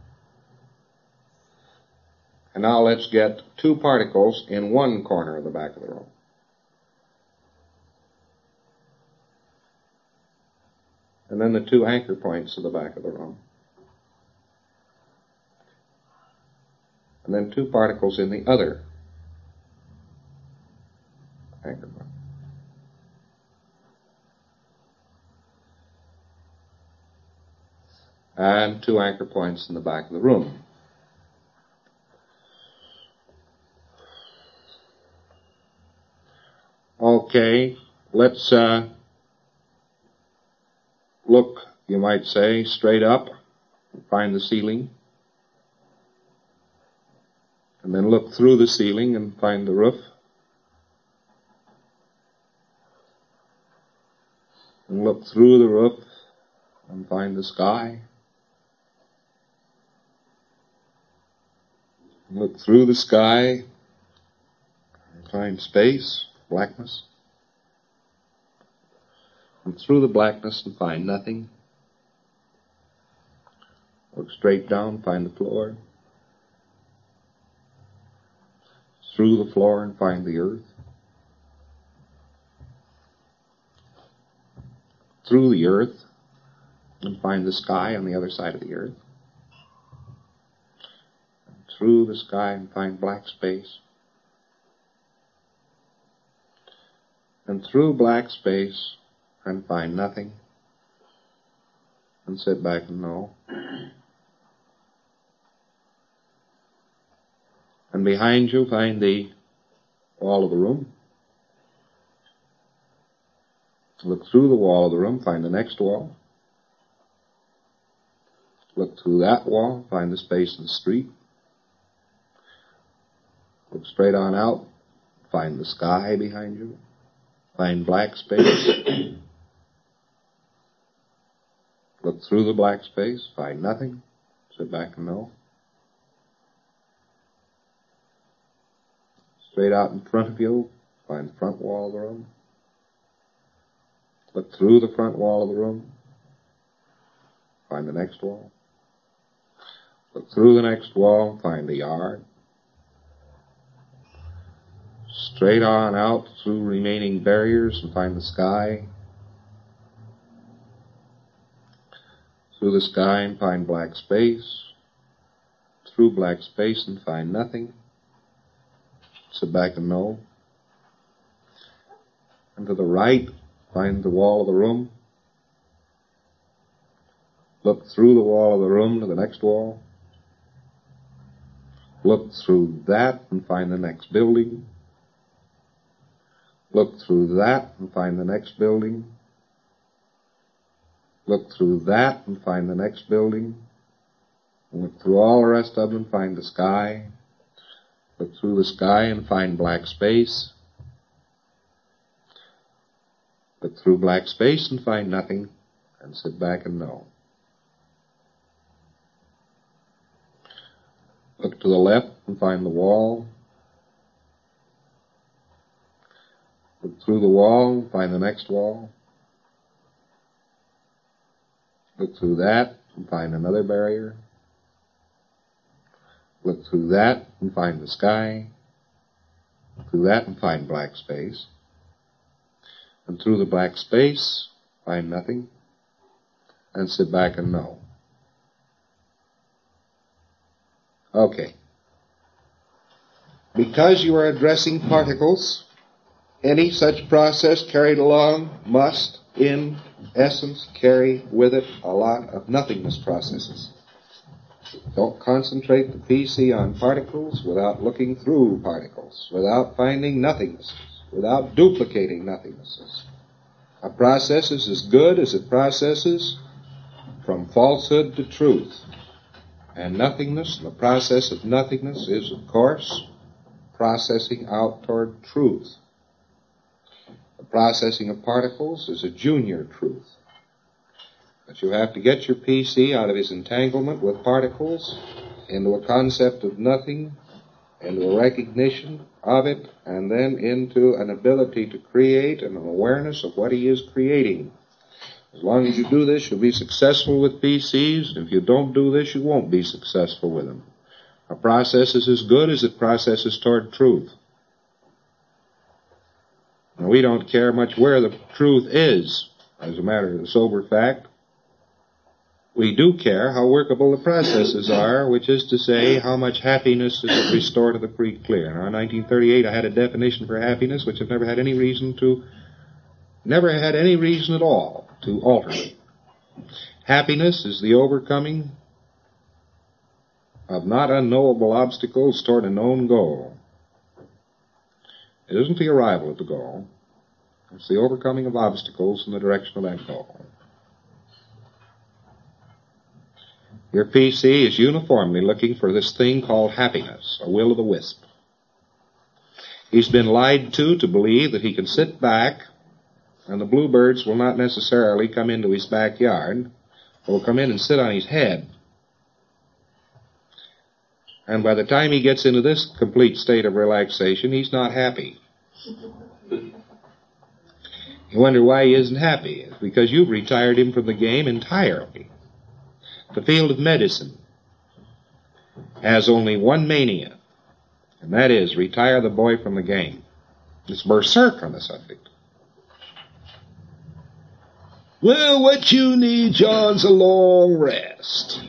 And now let's get two particles in one corner of the back of the room. And then the two anchor points of the back of the room. And then two particles in the other anchor point. And two anchor points in the back of the room. Okay, let's look, you might say, straight up, find the ceiling, and then look through the ceiling and find the roof, and look through the roof and find the sky, and look through the sky and find space, blackness, and through the blackness and find nothing. Look straight down, find the floor. Through the floor and find the earth. Through the earth and find the sky on the other side of the earth. And through the sky and find black space. And through black space and find nothing. And sit back and know. And behind you find the wall of the room. Look through the wall of the room, find the next wall. Look through that wall, find the space in the street. Look straight on out, find the sky behind you. Find black space. Look through the black space, find nothing. Sit back and know. Straight out in front of you, find the front wall of the room. Look through the front wall of the room. Find the next wall. Look through the next wall, find the yard. Straight on out through remaining barriers and find the sky. Through the sky and find black space. Through black space and find nothing. Sit back and know. And to the right, find the wall of the room. Look through the wall of the room to the next wall. Look through that and find the next building. Look through that and find the next building. Look through that and find the next building. And look through all the rest of them and find the sky. Look through the sky and find black space. Look through black space and find nothing, and sit back and know. Look to the left and find the wall. Look through the wall and find the next wall. Look through that and find another barrier. Look through that and find the sky. Look through that and find black space. And through the black space, find nothing, and sit back and know. Okay. because you are addressing particles, any such process carried along must, in essence, carry with it a lot of nothingness processes. Don't concentrate the PC on particles without looking through particles, without finding nothingness, without duplicating nothingness. A process is as good as it processes from falsehood to truth. And nothingness, the process of nothingness is, of course, processing out toward truth. The processing of particles is a junior truth. But you have to get your PC out of his entanglement with particles into a concept of nothing, into a recognition of it, and then into an ability to create and an awareness of what he is creating. As long as you do this, you'll be successful with PCs. If you don't do this, you won't be successful with them. A process is as good as it processes toward truth. Now, we don't care much where the truth is, as a matter of sober fact. We do care how workable the processes are, which is to say, how much happiness does it restore to the pre-clear. Now, in 1938, I had a definition for happiness, which I've never had any reason at all to alter it. Happiness is the overcoming of not unknowable obstacles toward a known goal. It isn't the arrival at the goal. It's the overcoming of obstacles in the direction of that goal. Your PC is uniformly looking for this thing called happiness, a will-o'-the-wisp. He's been lied to believe that he can sit back and the bluebirds will not necessarily come into his backyard. They'll come in and sit on his head. And by the time he gets into this complete state of relaxation, he's not happy. You wonder why he isn't happy. It's because you've retired him from the game entirely. The field of medicine has only one mania, and that is retire the boy from the game. It's berserk on the subject. Well, what you need, John's a long rest.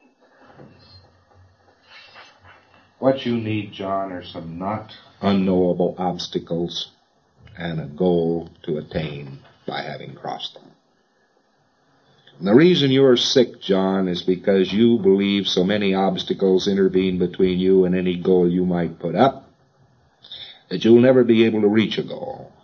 What you need, John, are some not unknowable obstacles and a goal to attain by having crossed them. And the reason you're sick, John, is because you believe so many obstacles intervene between you and any goal you might put up that you'll never be able to reach a goal.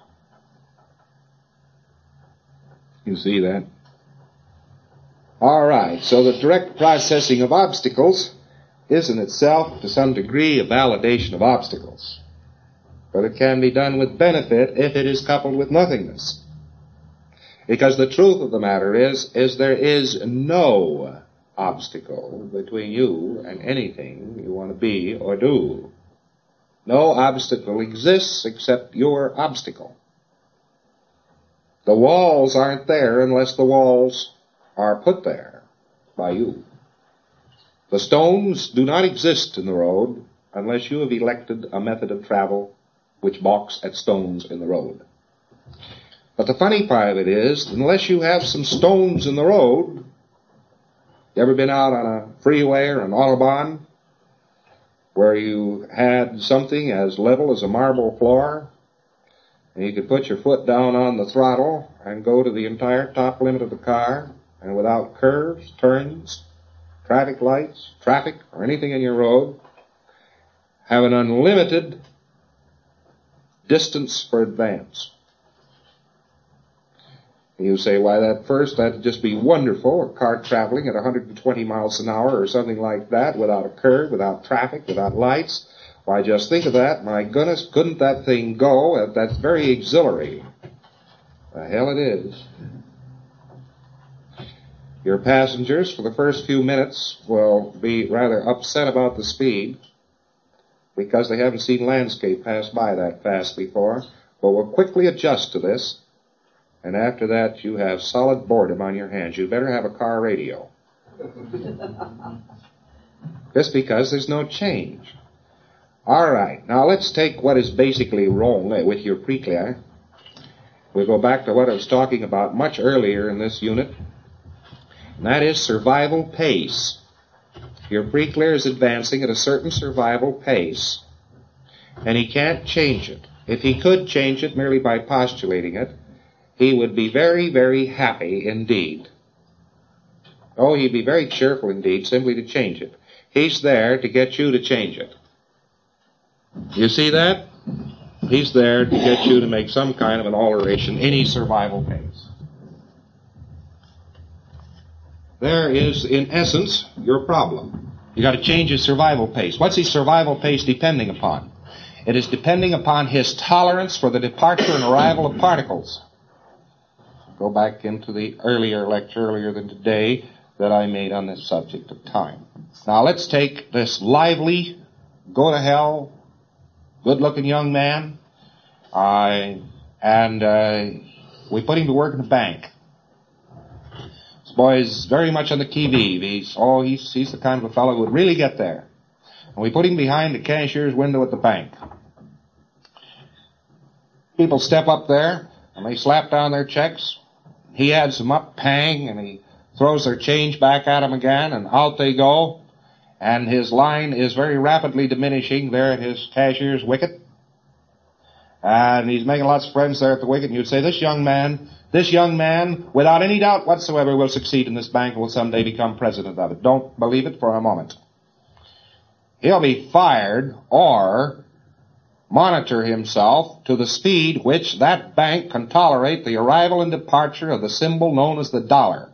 You see that? All right, so the direct processing of obstacles is in itself, to some degree, a validation of obstacles. But it can be done with benefit if it is coupled with nothingness. Because the truth of the matter is there is no obstacle between you and anything you want to be or do. No obstacle exists except your obstacle. The walls aren't there unless the walls are put there by you. The stones do not exist in the road unless you have elected a method of travel which balks at stones in the road. But the funny part of it is, unless you have some stones in the road, you ever been out on a freeway or an autobahn where you had something as level as a marble floor, and you could put your foot down on the throttle and go to the entire top limit of the car, and without curves, turns, traffic lights, traffic, or anything in your road, have an unlimited distance for advance. You say, why, that'd just be wonderful, a car traveling at 120 miles an hour or something like that, without a curve, without traffic, without lights. Why, just think of that. My goodness, couldn't that thing go? That's very exhilarating. The hell it is. Your passengers, for the first few minutes, will be rather upset about the speed because they haven't seen landscape pass by that fast before, but will quickly adjust to this. And after that, you have solid boredom on your hands. You better have a car radio. Just because there's no change. All right, now let's take what is basically wrong with your pre-clear. We'll go back to what I was talking about much earlier in this unit, and that is survival pace. Your pre-clear is advancing at a certain survival pace. and he can't change it. If he could change it merely by postulating it, he would be very, very happy indeed. Oh, he'd be very cheerful indeed simply to change it. He's there to get you to change it. You see that? He's there to get you to make some kind of an alteration, any survival pace. There is, in essence, your problem. You got to change his survival pace. What's his survival pace depending upon? It is depending upon his tolerance for the departure and arrival of particles. Go back into the earlier lecture, earlier than today, that I made on this subject of time. Now let's take this lively, go-to-hell, good-looking young man, and we put him to work in the bank. This boy is very much on the qui-vive. He's the kind of a fellow who would really get there. And we put him behind the cashier's window at the bank. People step up there, and they slap down their checks. He adds them up, pang, and he throws their change back at him again, and out they go. And his line is very rapidly diminishing there at his cashier's wicket. And he's making lots of friends there at the wicket, and you'd say, this young man, without any doubt whatsoever, will succeed in this bank and will someday become president of it. Don't believe it for a moment. He'll be fired or monitor himself to the speed which that bank can tolerate the arrival and departure of the symbol known as the dollar.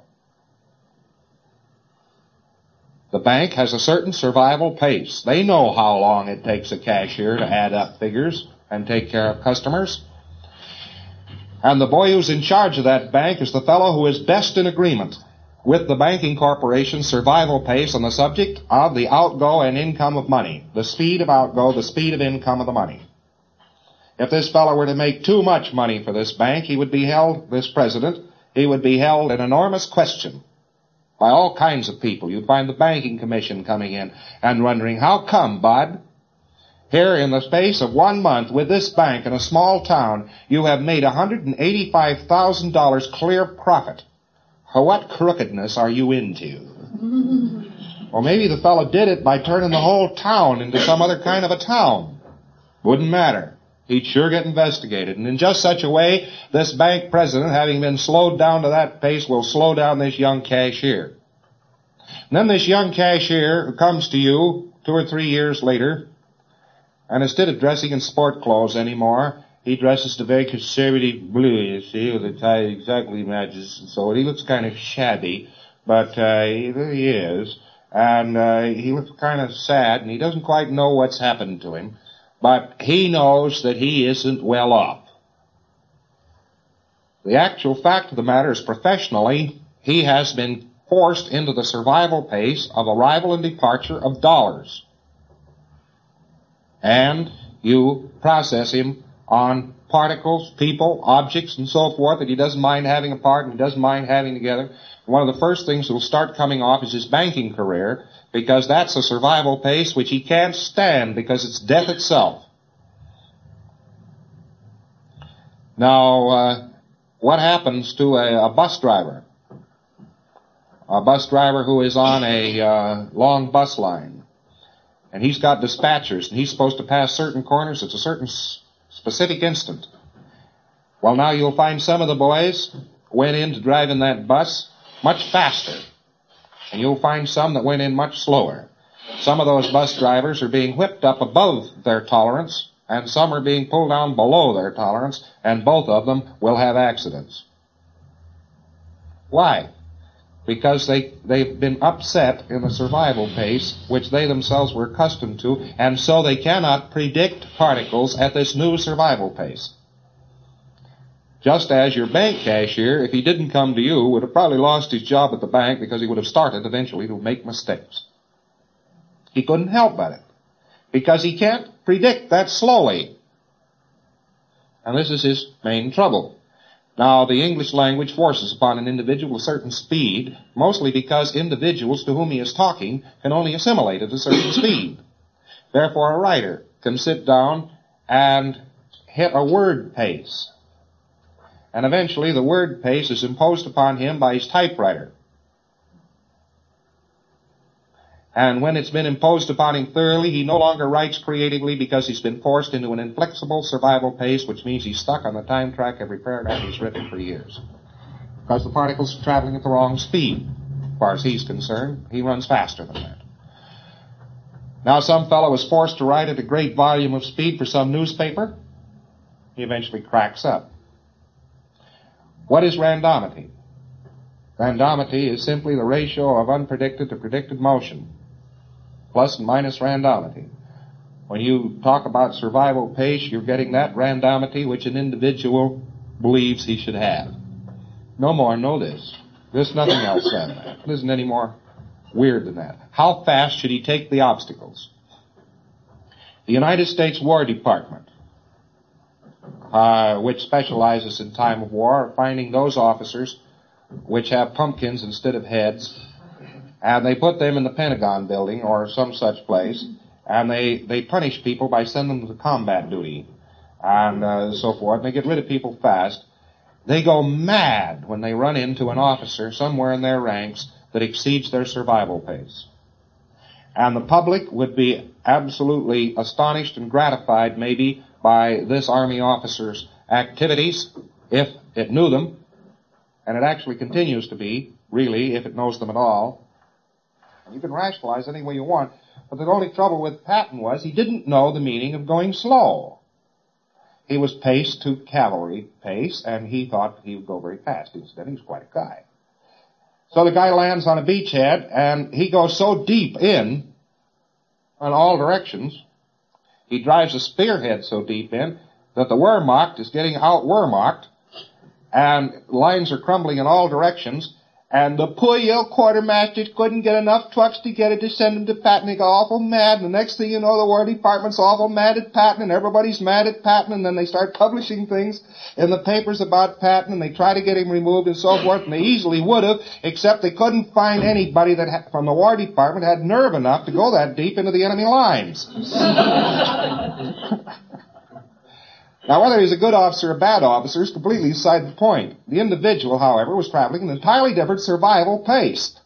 The bank has a certain survival pace. They know how long it takes a cashier to add up figures and take care of customers. And the boy who's in charge of that bank is the fellow who is best in agreement with the banking corporation's survival pace on the subject of the outgo and income of money. The speed of outgo, the speed of income of the money. If this fellow were to make too much money for this bank, this president, he would be held in enormous question by all kinds of people. You'd find the banking commission coming in and wondering, how come, Bud? Here in the space of 1 month with this bank in a small town, you have made $185,000 clear profit. What crookedness are you into? Or maybe the fellow did it by turning the whole town into some other kind of a town. Wouldn't matter. He'd sure get investigated. And in just such a way, this bank president, having been slowed down to that pace, will slow down this young cashier. And then this young cashier who comes to you 2 or 3 years later, and instead of dressing in sport clothes anymore, he dresses the very conservative blue, you see, with the tie exactly matches and so on. He looks kind of shabby, but there he is. And he looks kind of sad, and he doesn't quite know what's happened to him. But he knows that he isn't well off. The actual fact of the matter is, professionally, he has been forced into the survival pace of arrival and departure of dollars. And you process him on particles, people, objects, and so forth that he doesn't mind having apart and he doesn't mind having together. One of the first things that will start coming off is his banking career, because that's a survival pace which he can't stand, because it's death itself. Now, what happens to a bus driver? A bus driver who is on a long bus line, and he's got dispatchers, and he's supposed to pass certain corners at a certain specific instant. Well, now you'll find some of the boys went in to drive in that bus much faster, and you'll find some that went in much slower. Some of those bus drivers are being whipped up above their tolerance, and some are being pulled down below their tolerance, and both of them will have accidents. Why? Because they've been upset in the survival pace, which they themselves were accustomed to, and so they cannot predict particles at this new survival pace. Just as your bank cashier, if he didn't come to you, would have probably lost his job at the bank because he would have started eventually to make mistakes. He couldn't help but it, because he can't predict that slowly. And this is his main trouble. Now, the English language forces upon an individual a certain speed, mostly because individuals to whom he is talking can only assimilate at a certain speed. Therefore, a writer can sit down and hit a word pace. And eventually the word pace is imposed upon him by his typewriter. And when it's been imposed upon him thoroughly, he no longer writes creatively because he's been forced into an inflexible survival pace, which means he's stuck on the time track every paragraph he's written for years. Because the particles are traveling at the wrong speed. As far as he's concerned, he runs faster than that. Now, some fellow was forced to write at a great volume of speed for some newspaper. He eventually cracks up. What is randomity? Randomity is simply the ratio of unpredicted to predicted motion, plus and minus randomity. When you talk about survival pace, you're getting that randomity which an individual believes he should have. No more, no this. There's nothing else than that. It isn't any more weird than that. How fast should he take the obstacles? The United States War Department, which specializes in time of war, are finding those officers which have pumpkins instead of heads, and they put them in the Pentagon building or some such place, and they punish people by sending them to combat duty and so forth, and they get rid of people fast. They go mad when they run into an officer somewhere in their ranks that exceeds their survival pace. And the public would be absolutely astonished and gratified maybe by this Army officer's activities if it knew them, and it actually continues to be, really, if it knows them at all. You can rationalize any way you want, but the only trouble with Patton was he didn't know the meaning of going slow. He was paced to cavalry pace, and he thought he would go very fast. Instead, he was quite a guy. So the guy lands on a beachhead, and he goes so deep in all directions, he drives the spearhead so deep in that the Wehrmacht is getting out-Wehrmacht, and lines are crumbling in all directions, and the poor old quartermasters couldn't get enough trucks together to send them to Patton. They got awful mad, and the next thing you know, the War Department's awful mad at Patton, and everybody's mad at Patton, and then they start publishing things in the papers about Patton, and they try to get him removed and so forth, and they easily would have, except they couldn't find anybody that from the War Department had nerve enough to go that deep into the enemy lines. Now, whether he's a good officer or a bad officer is completely beside the point. The individual, however, was traveling at an entirely different survival pace.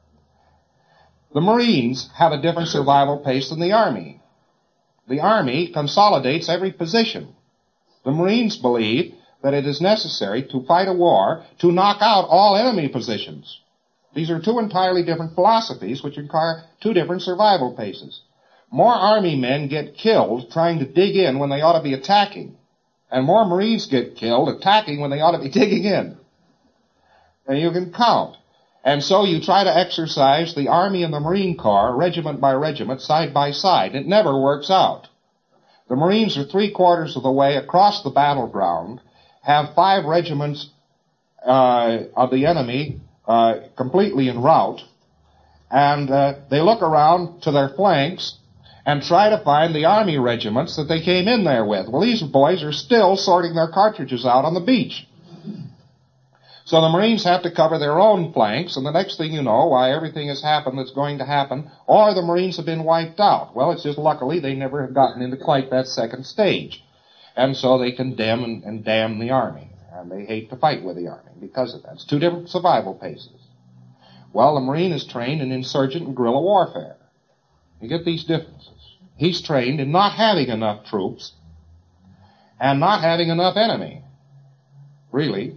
The Marines have a different survival pace than the Army. The Army consolidates every position. The Marines believe that it is necessary to fight a war to knock out all enemy positions. These are two entirely different philosophies which require two different survival paces. More Army men get killed trying to dig in when they ought to be attacking. And more Marines get killed attacking when they ought to be digging in. And you can count. And so you try to exercise the Army and the Marine Corps, regiment by regiment, side by side. It never works out. The Marines are 3/4 of the way across the battleground, have 5 regiments of the enemy completely en route, and they look around to their flanks and try to find the Army regiments that they came in there with. Well, these boys are still sorting their cartridges out on the beach. So the Marines have to cover their own flanks, and the next thing you know, why, everything has happened that's going to happen, or the Marines have been wiped out. Well, it's just luckily they never have gotten into quite that second stage. And so they condemn and damn the Army, and they hate to fight with the Army because of that. It's two different survival paces. Well, the Marine is trained in insurgent and guerrilla warfare. You get these differences. He's trained in not having enough troops and not having enough enemy, really.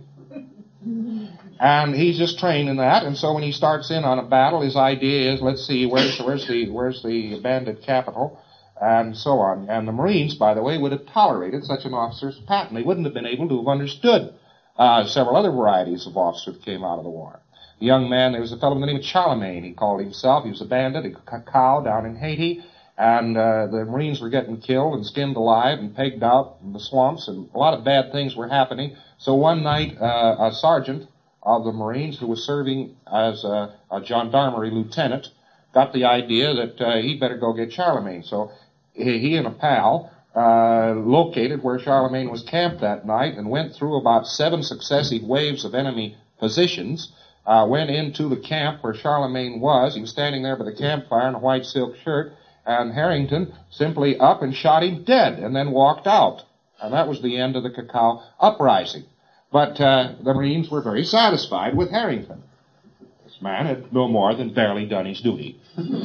And he's just trained in that, and so when he starts in on a battle, his idea is, let's see, where's the bandit capital, and so on. And the Marines, by the way, would have tolerated such an officer as Patton. They wouldn't have been able to have understood several other varieties of officers that came out of the war. A young man, there was a fellow by the name of Charlemagne, he called himself. He was a bandit, a cow down in Haiti, and the Marines were getting killed and skinned alive and pegged out in the swamps, and a lot of bad things were happening. So one night, a sergeant of the Marines who was serving as a gendarmerie lieutenant got the idea that he'd better go get Charlemagne. So he and a pal located where Charlemagne was camped that night and went through about 7 successive waves of enemy positions, went into the camp where Charlemagne was. He was standing there by the campfire in a white silk shirt, and Harrington simply up and shot him dead and then walked out. And that was the end of the Cacao uprising. But the Marines were very satisfied with Harrington. This man had no more than barely done his duty.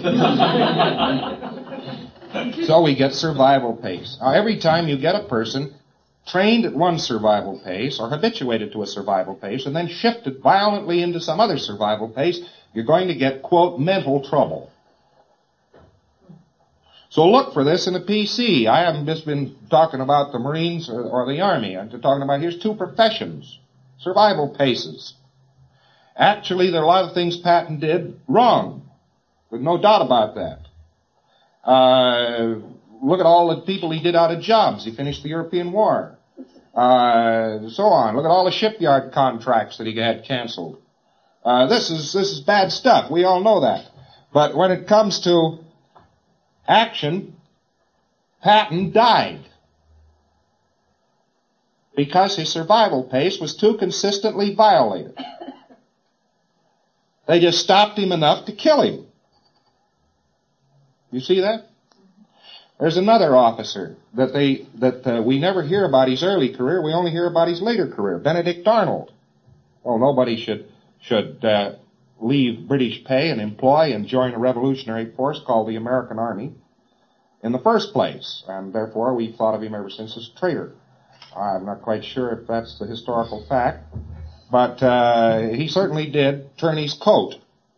So we get survival pace. Now, every time you get a person trained at one survival pace or habituated to a survival pace and then shifted violently into some other survival pace, you're going to get, quote, mental trouble. So look for this in the PC. I haven't just been talking about the Marines or the Army. I'm talking about here's two professions, survival paces. Actually, there are a lot of things Patton did wrong. There's no doubt about that. Look at all the people he did out of jobs. He finished the European War. So on. Look at all the shipyard contracts that he had canceled. This is bad stuff. We all know that. But when it comes to action, Patton died because his survival pace was too consistently violated. They just stopped him enough to kill him. You see that? There's another officer that we never hear about his early career. We only hear about his later career, Benedict Arnold. Well, nobody should leave British pay and employ and join a revolutionary force called the American Army in the first place, and therefore we've thought of him ever since as a traitor. I'm not quite sure if that's the historical fact, but he certainly did turn his coat.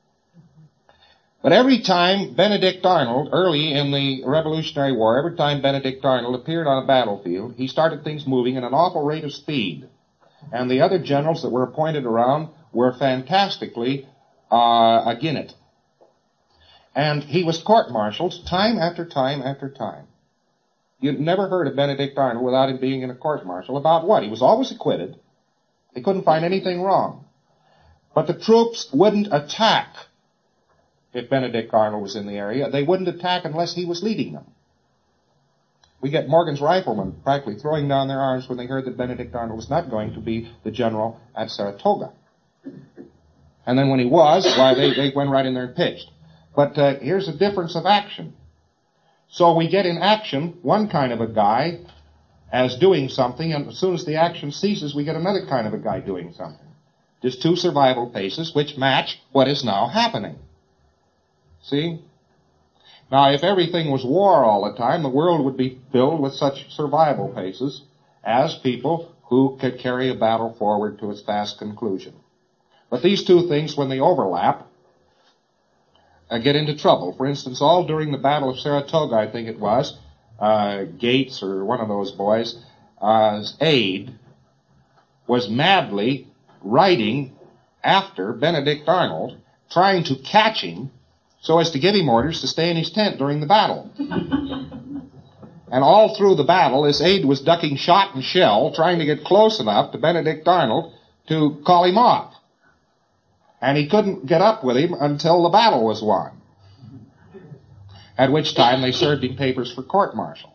But every time Benedict Arnold, early in the Revolutionary War, every time Benedict Arnold appeared on a battlefield, he started things moving at an awful rate of speed. And the other generals that were appointed around were fantastically again it. And he was court-martialed time after time after time. You'd never heard of Benedict Arnold without him being in a court-martial. About what? He was always acquitted. They couldn't find anything wrong. But the troops wouldn't attack if Benedict Arnold was in the area. They wouldn't attack unless he was leading them. We get Morgan's riflemen practically throwing down their arms when they heard that Benedict Arnold was not going to be the general at Saratoga. And then when he was, why, they went right in there and pitched. But here's the difference of action. So we get in action one kind of a guy as doing something, and as soon as the action ceases, we get another kind of a guy doing something. Just two survival paces which match what is now happening. See? Now, if everything was war all the time, the world would be filled with such survival paces as people who could carry a battle forward to its fast conclusion. But these two things, when they overlap, get into trouble. For instance, all during the Battle of Saratoga, I think it was, Gates or one of those boys' aide was madly riding after Benedict Arnold, trying to catch him so as to give him orders to stay in his tent during the battle. And all through the battle, this aide was ducking shot and shell, trying to get close enough to Benedict Arnold to call him off. And he couldn't get up with him until the battle was won. At which time they served him papers for court-martial.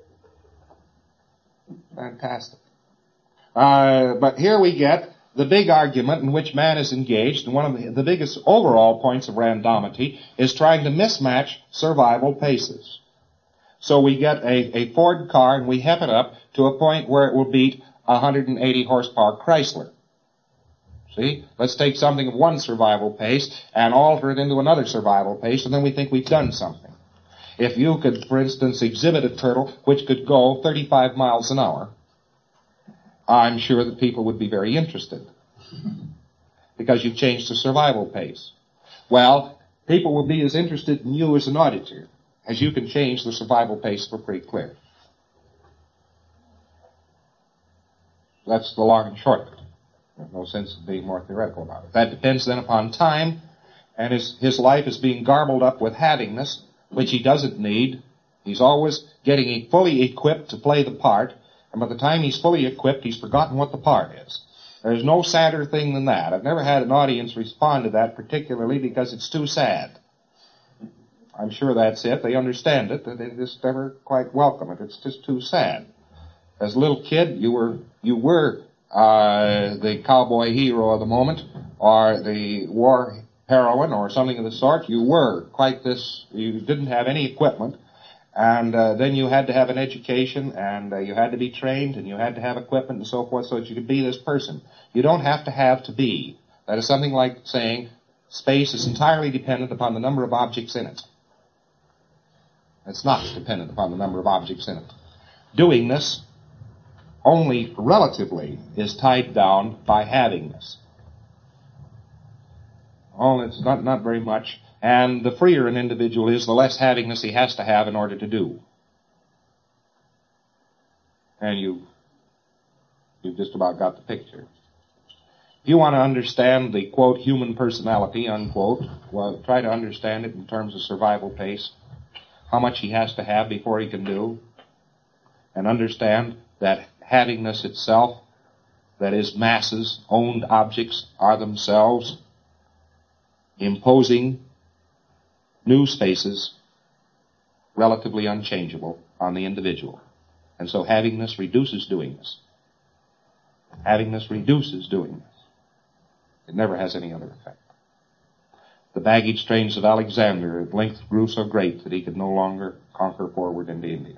Fantastic. But here we get the big argument in which man is engaged, and one of the biggest overall points of randomity is trying to mismatch survival paces. So we get a Ford car and we hep it up to a point where it will beat a 180 horsepower Chrysler. See? Let's take something of one survival pace and alter it into another survival pace, and then we think we've done something. If you could, for instance, exhibit a turtle which could go 35 miles an hour, I'm sure that people would be very interested because you've changed the survival pace. Well, people will be as interested in you as an auditor as you can change the survival pace for pretty clear. That's the long and short of it. There's no sense in being more theoretical about it. That depends then upon time, and his life is being garbled up with havingness, which he doesn't need. He's always getting fully equipped to play the part, and by the time he's fully equipped, he's forgotten what the part is. There's no sadder thing than that. I've never had an audience respond to that particularly because it's too sad. I'm sure that's it. They understand it. They just never quite welcome it. It's just too sad. As a little kid, you were the cowboy hero of the moment, or the war heroine, or something of the sort. You were quite this. You didn't have any equipment, and then you had to have an education, and you had to be trained, and you had to have equipment and so forth, so that you could be this person. You don't have to be. That is something like saying Space is entirely dependent upon the number of objects in it. It's not dependent upon the number of objects in it. Doingness only relatively is tied down by havingness. Oh, it's not very much. And the freer an individual is, the less havingness he has to have in order to do. And you've just about got the picture. If you want to understand the, quote, human personality, unquote, well, try to understand it in terms of survival pace, how much he has to have before he can do, and understand that havingness itself, that is, masses, owned objects, are themselves imposing new spaces relatively unchangeable on the individual. And so havingness reduces doingness. Havingness reduces doingness. It never has any other effect. The baggage trains of Alexander at length grew so great that he could no longer conquer forward into India.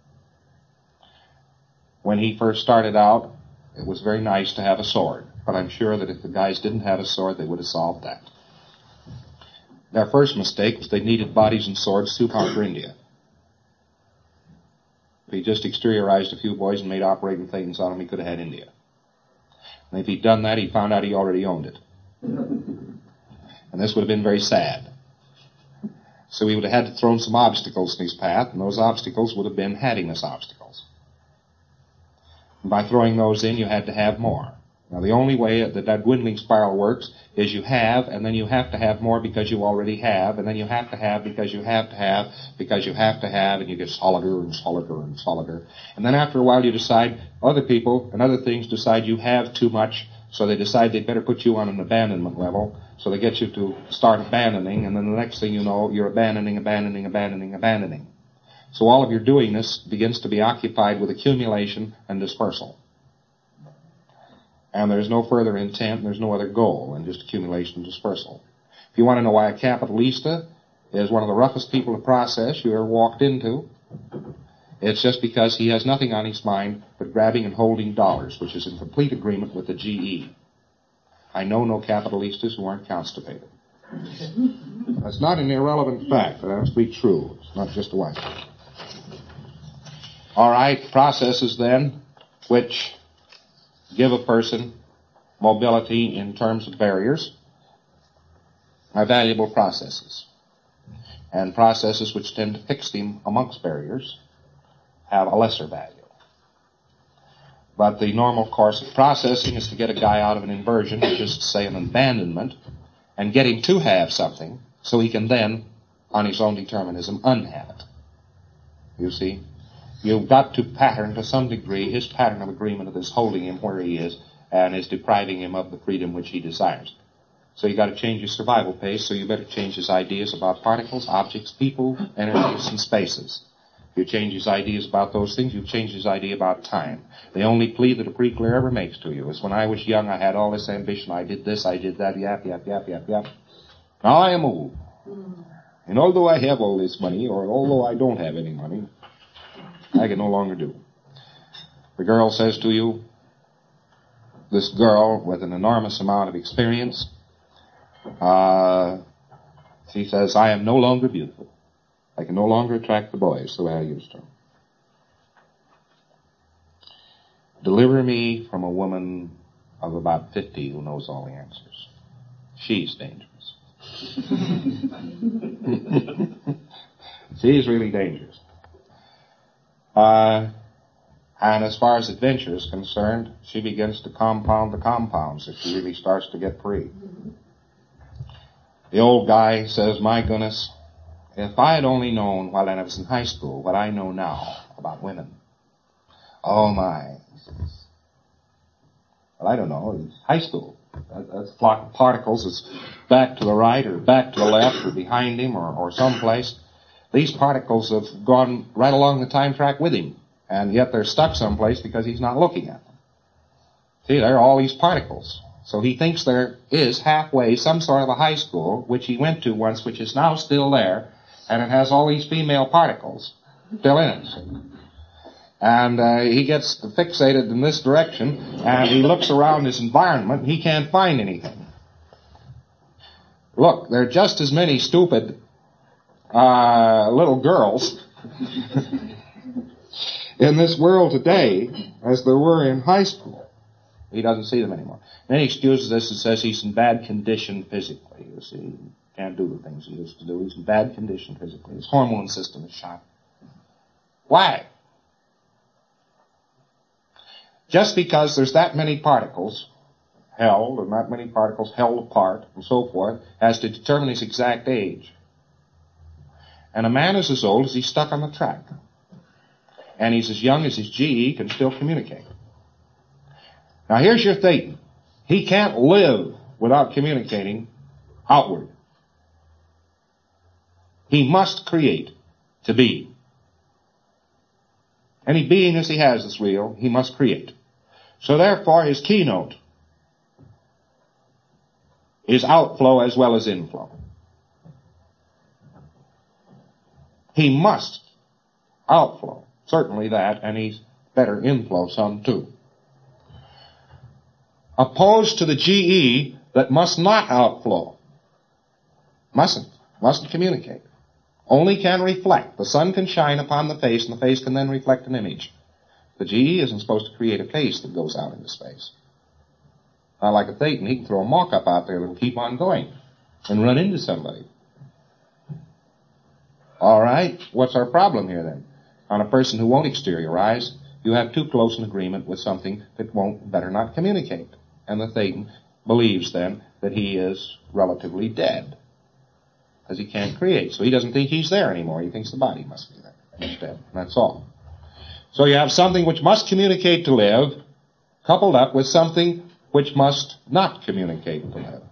When he first started out, it was very nice to have a sword, but I'm sure that if the guys didn't have a sword, they would have solved that. Their first mistake was they needed bodies and swords to conquer India. If he just exteriorized a few boys and made operating things on them, he could have had India. And if he'd done that, he found out he already owned it. And this would have been very sad. So he would have had to throw some obstacles in his path, and those obstacles would have been havingness obstacles. And by throwing those in, you had to have more. Now, the only way that dwindling spiral works is you have, and then you have to have more because you already have, and then you have to have because you have to have, because you have to have, and you get solider and solider and solider. And then after a while you decide, other people and other things decide you have too much, so they decide they'd better put you on an abandonment level, so they get you to start abandoning, and then the next thing you know, you're abandoning. So all of your doingness begins to be occupied with accumulation and dispersal. And there's no further intent, and there's no other goal than just accumulation and dispersal. If you want to know why a capitalista is one of the roughest people to process you ever walked into, it's just because he has nothing on his mind but grabbing and holding dollars, which is in complete agreement with the GE. I know no capitalistas who aren't constipated. That's not an irrelevant fact, but that must be true. It's not just a white thing. All right, processes then, which give a person mobility in terms of barriers, are valuable processes. And processes which tend to fix them amongst barriers have a lesser value. But the normal course of processing is to get a guy out of an inversion, which is to say an abandonment, and get him to have something so he can then, on his own determinism, unhave it. You see? You've got to pattern to some degree his pattern of agreement that is holding him where he is and is depriving him of the freedom which he desires. So you've got to change his survival pace, so you better change his ideas about particles, objects, people, energies, and spaces. If you change his ideas about those things, you've changed his idea about time. The only plea that a pre-clear ever makes to you is, when I was young, I had all this ambition, I did this, I did that, yap. Now I am old. And although I have all this money, or although I don't have any money, I can no longer do. The girl says to you, this girl with an enormous amount of experience, she says, I am no longer beautiful. I can no longer attract the boys the way I used to. Deliver me from a woman of about 50 who knows all the answers. She's dangerous. She's really dangerous. And as far as adventure is concerned, she begins to compound the compounds if she really starts to get free. The old guy says, my goodness, if I had only known while I was in high school what I know now about women. Oh my. Well, I don't know. It's high school. That's a flock of particles. It's back to the right or back to the left or behind him or someplace. These particles have gone right along the time track with him, and yet they're stuck someplace because he's not looking at them. See, there are all these particles. So he thinks there is halfway some sort of a high school, which he went to once, which is now still there, and it has all these female particles still in it. And he gets fixated in this direction, and he looks around his environment, and he can't find anything. Look, there are just as many stupid little girls in this world today as there were in high school. He doesn't see them anymore. Then he excuses this and says he's in bad condition physically. You see, he can't do the things he used to do. He's in bad condition physically. His hormone system is shot. Why? Just because there's that many particles held, and that many particles held apart, and so forth, as to determine his exact age. And a man is as old as he's stuck on the track. And he's as young as his GE can still communicate. Now here's your Thetan. He can't live without communicating outward. He must create to be. Any being as he has is real, he must create. So therefore his keynote is outflow as well as inflow. He must outflow, certainly that, and he's better inflow some too. Opposed to the GE that must not outflow. Mustn't communicate. Only can reflect. The sun can shine upon the face, and the face can then reflect an image. The GE isn't supposed to create a face that goes out into space. Not like a Thetan, he can throw a mock-up out there that'll keep on going and run into somebody. All right, what's our problem here then? On a person who won't exteriorize, you have too close an agreement with something that better not communicate. And the Thetan believes then that he is relatively dead, because he can't create. So he doesn't think he's there anymore. He thinks the body must be there instead. That's all. So you have something which must communicate to live, coupled up with something which must not communicate to live.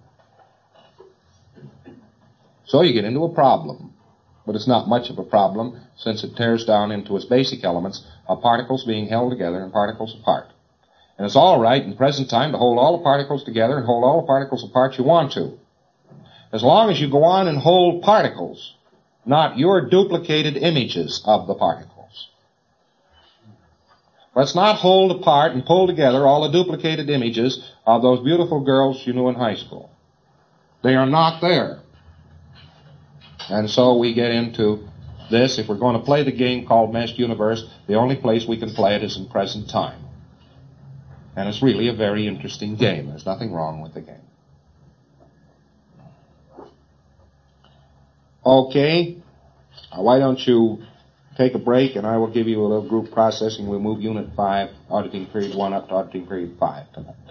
So you get into a problem. But it's not much of a problem, since it tears down into its basic elements of particles being held together and particles apart. And it's all right in the present time to hold all the particles together and hold all the particles apart you want to. As long as you go on and hold particles, not your duplicated images of the particles. Let's not hold apart and pull together all the duplicated images of those beautiful girls you knew in high school. They are not there. And so we get into this. If we're going to play the game called Meshed Universe, the only place we can play it is in present time. And it's really a very interesting game. There's nothing wrong with the game. Okay. Why don't you take a break, and I will give you a little group processing. We'll move Unit 5, auditing period 1 up to auditing period 5 tonight.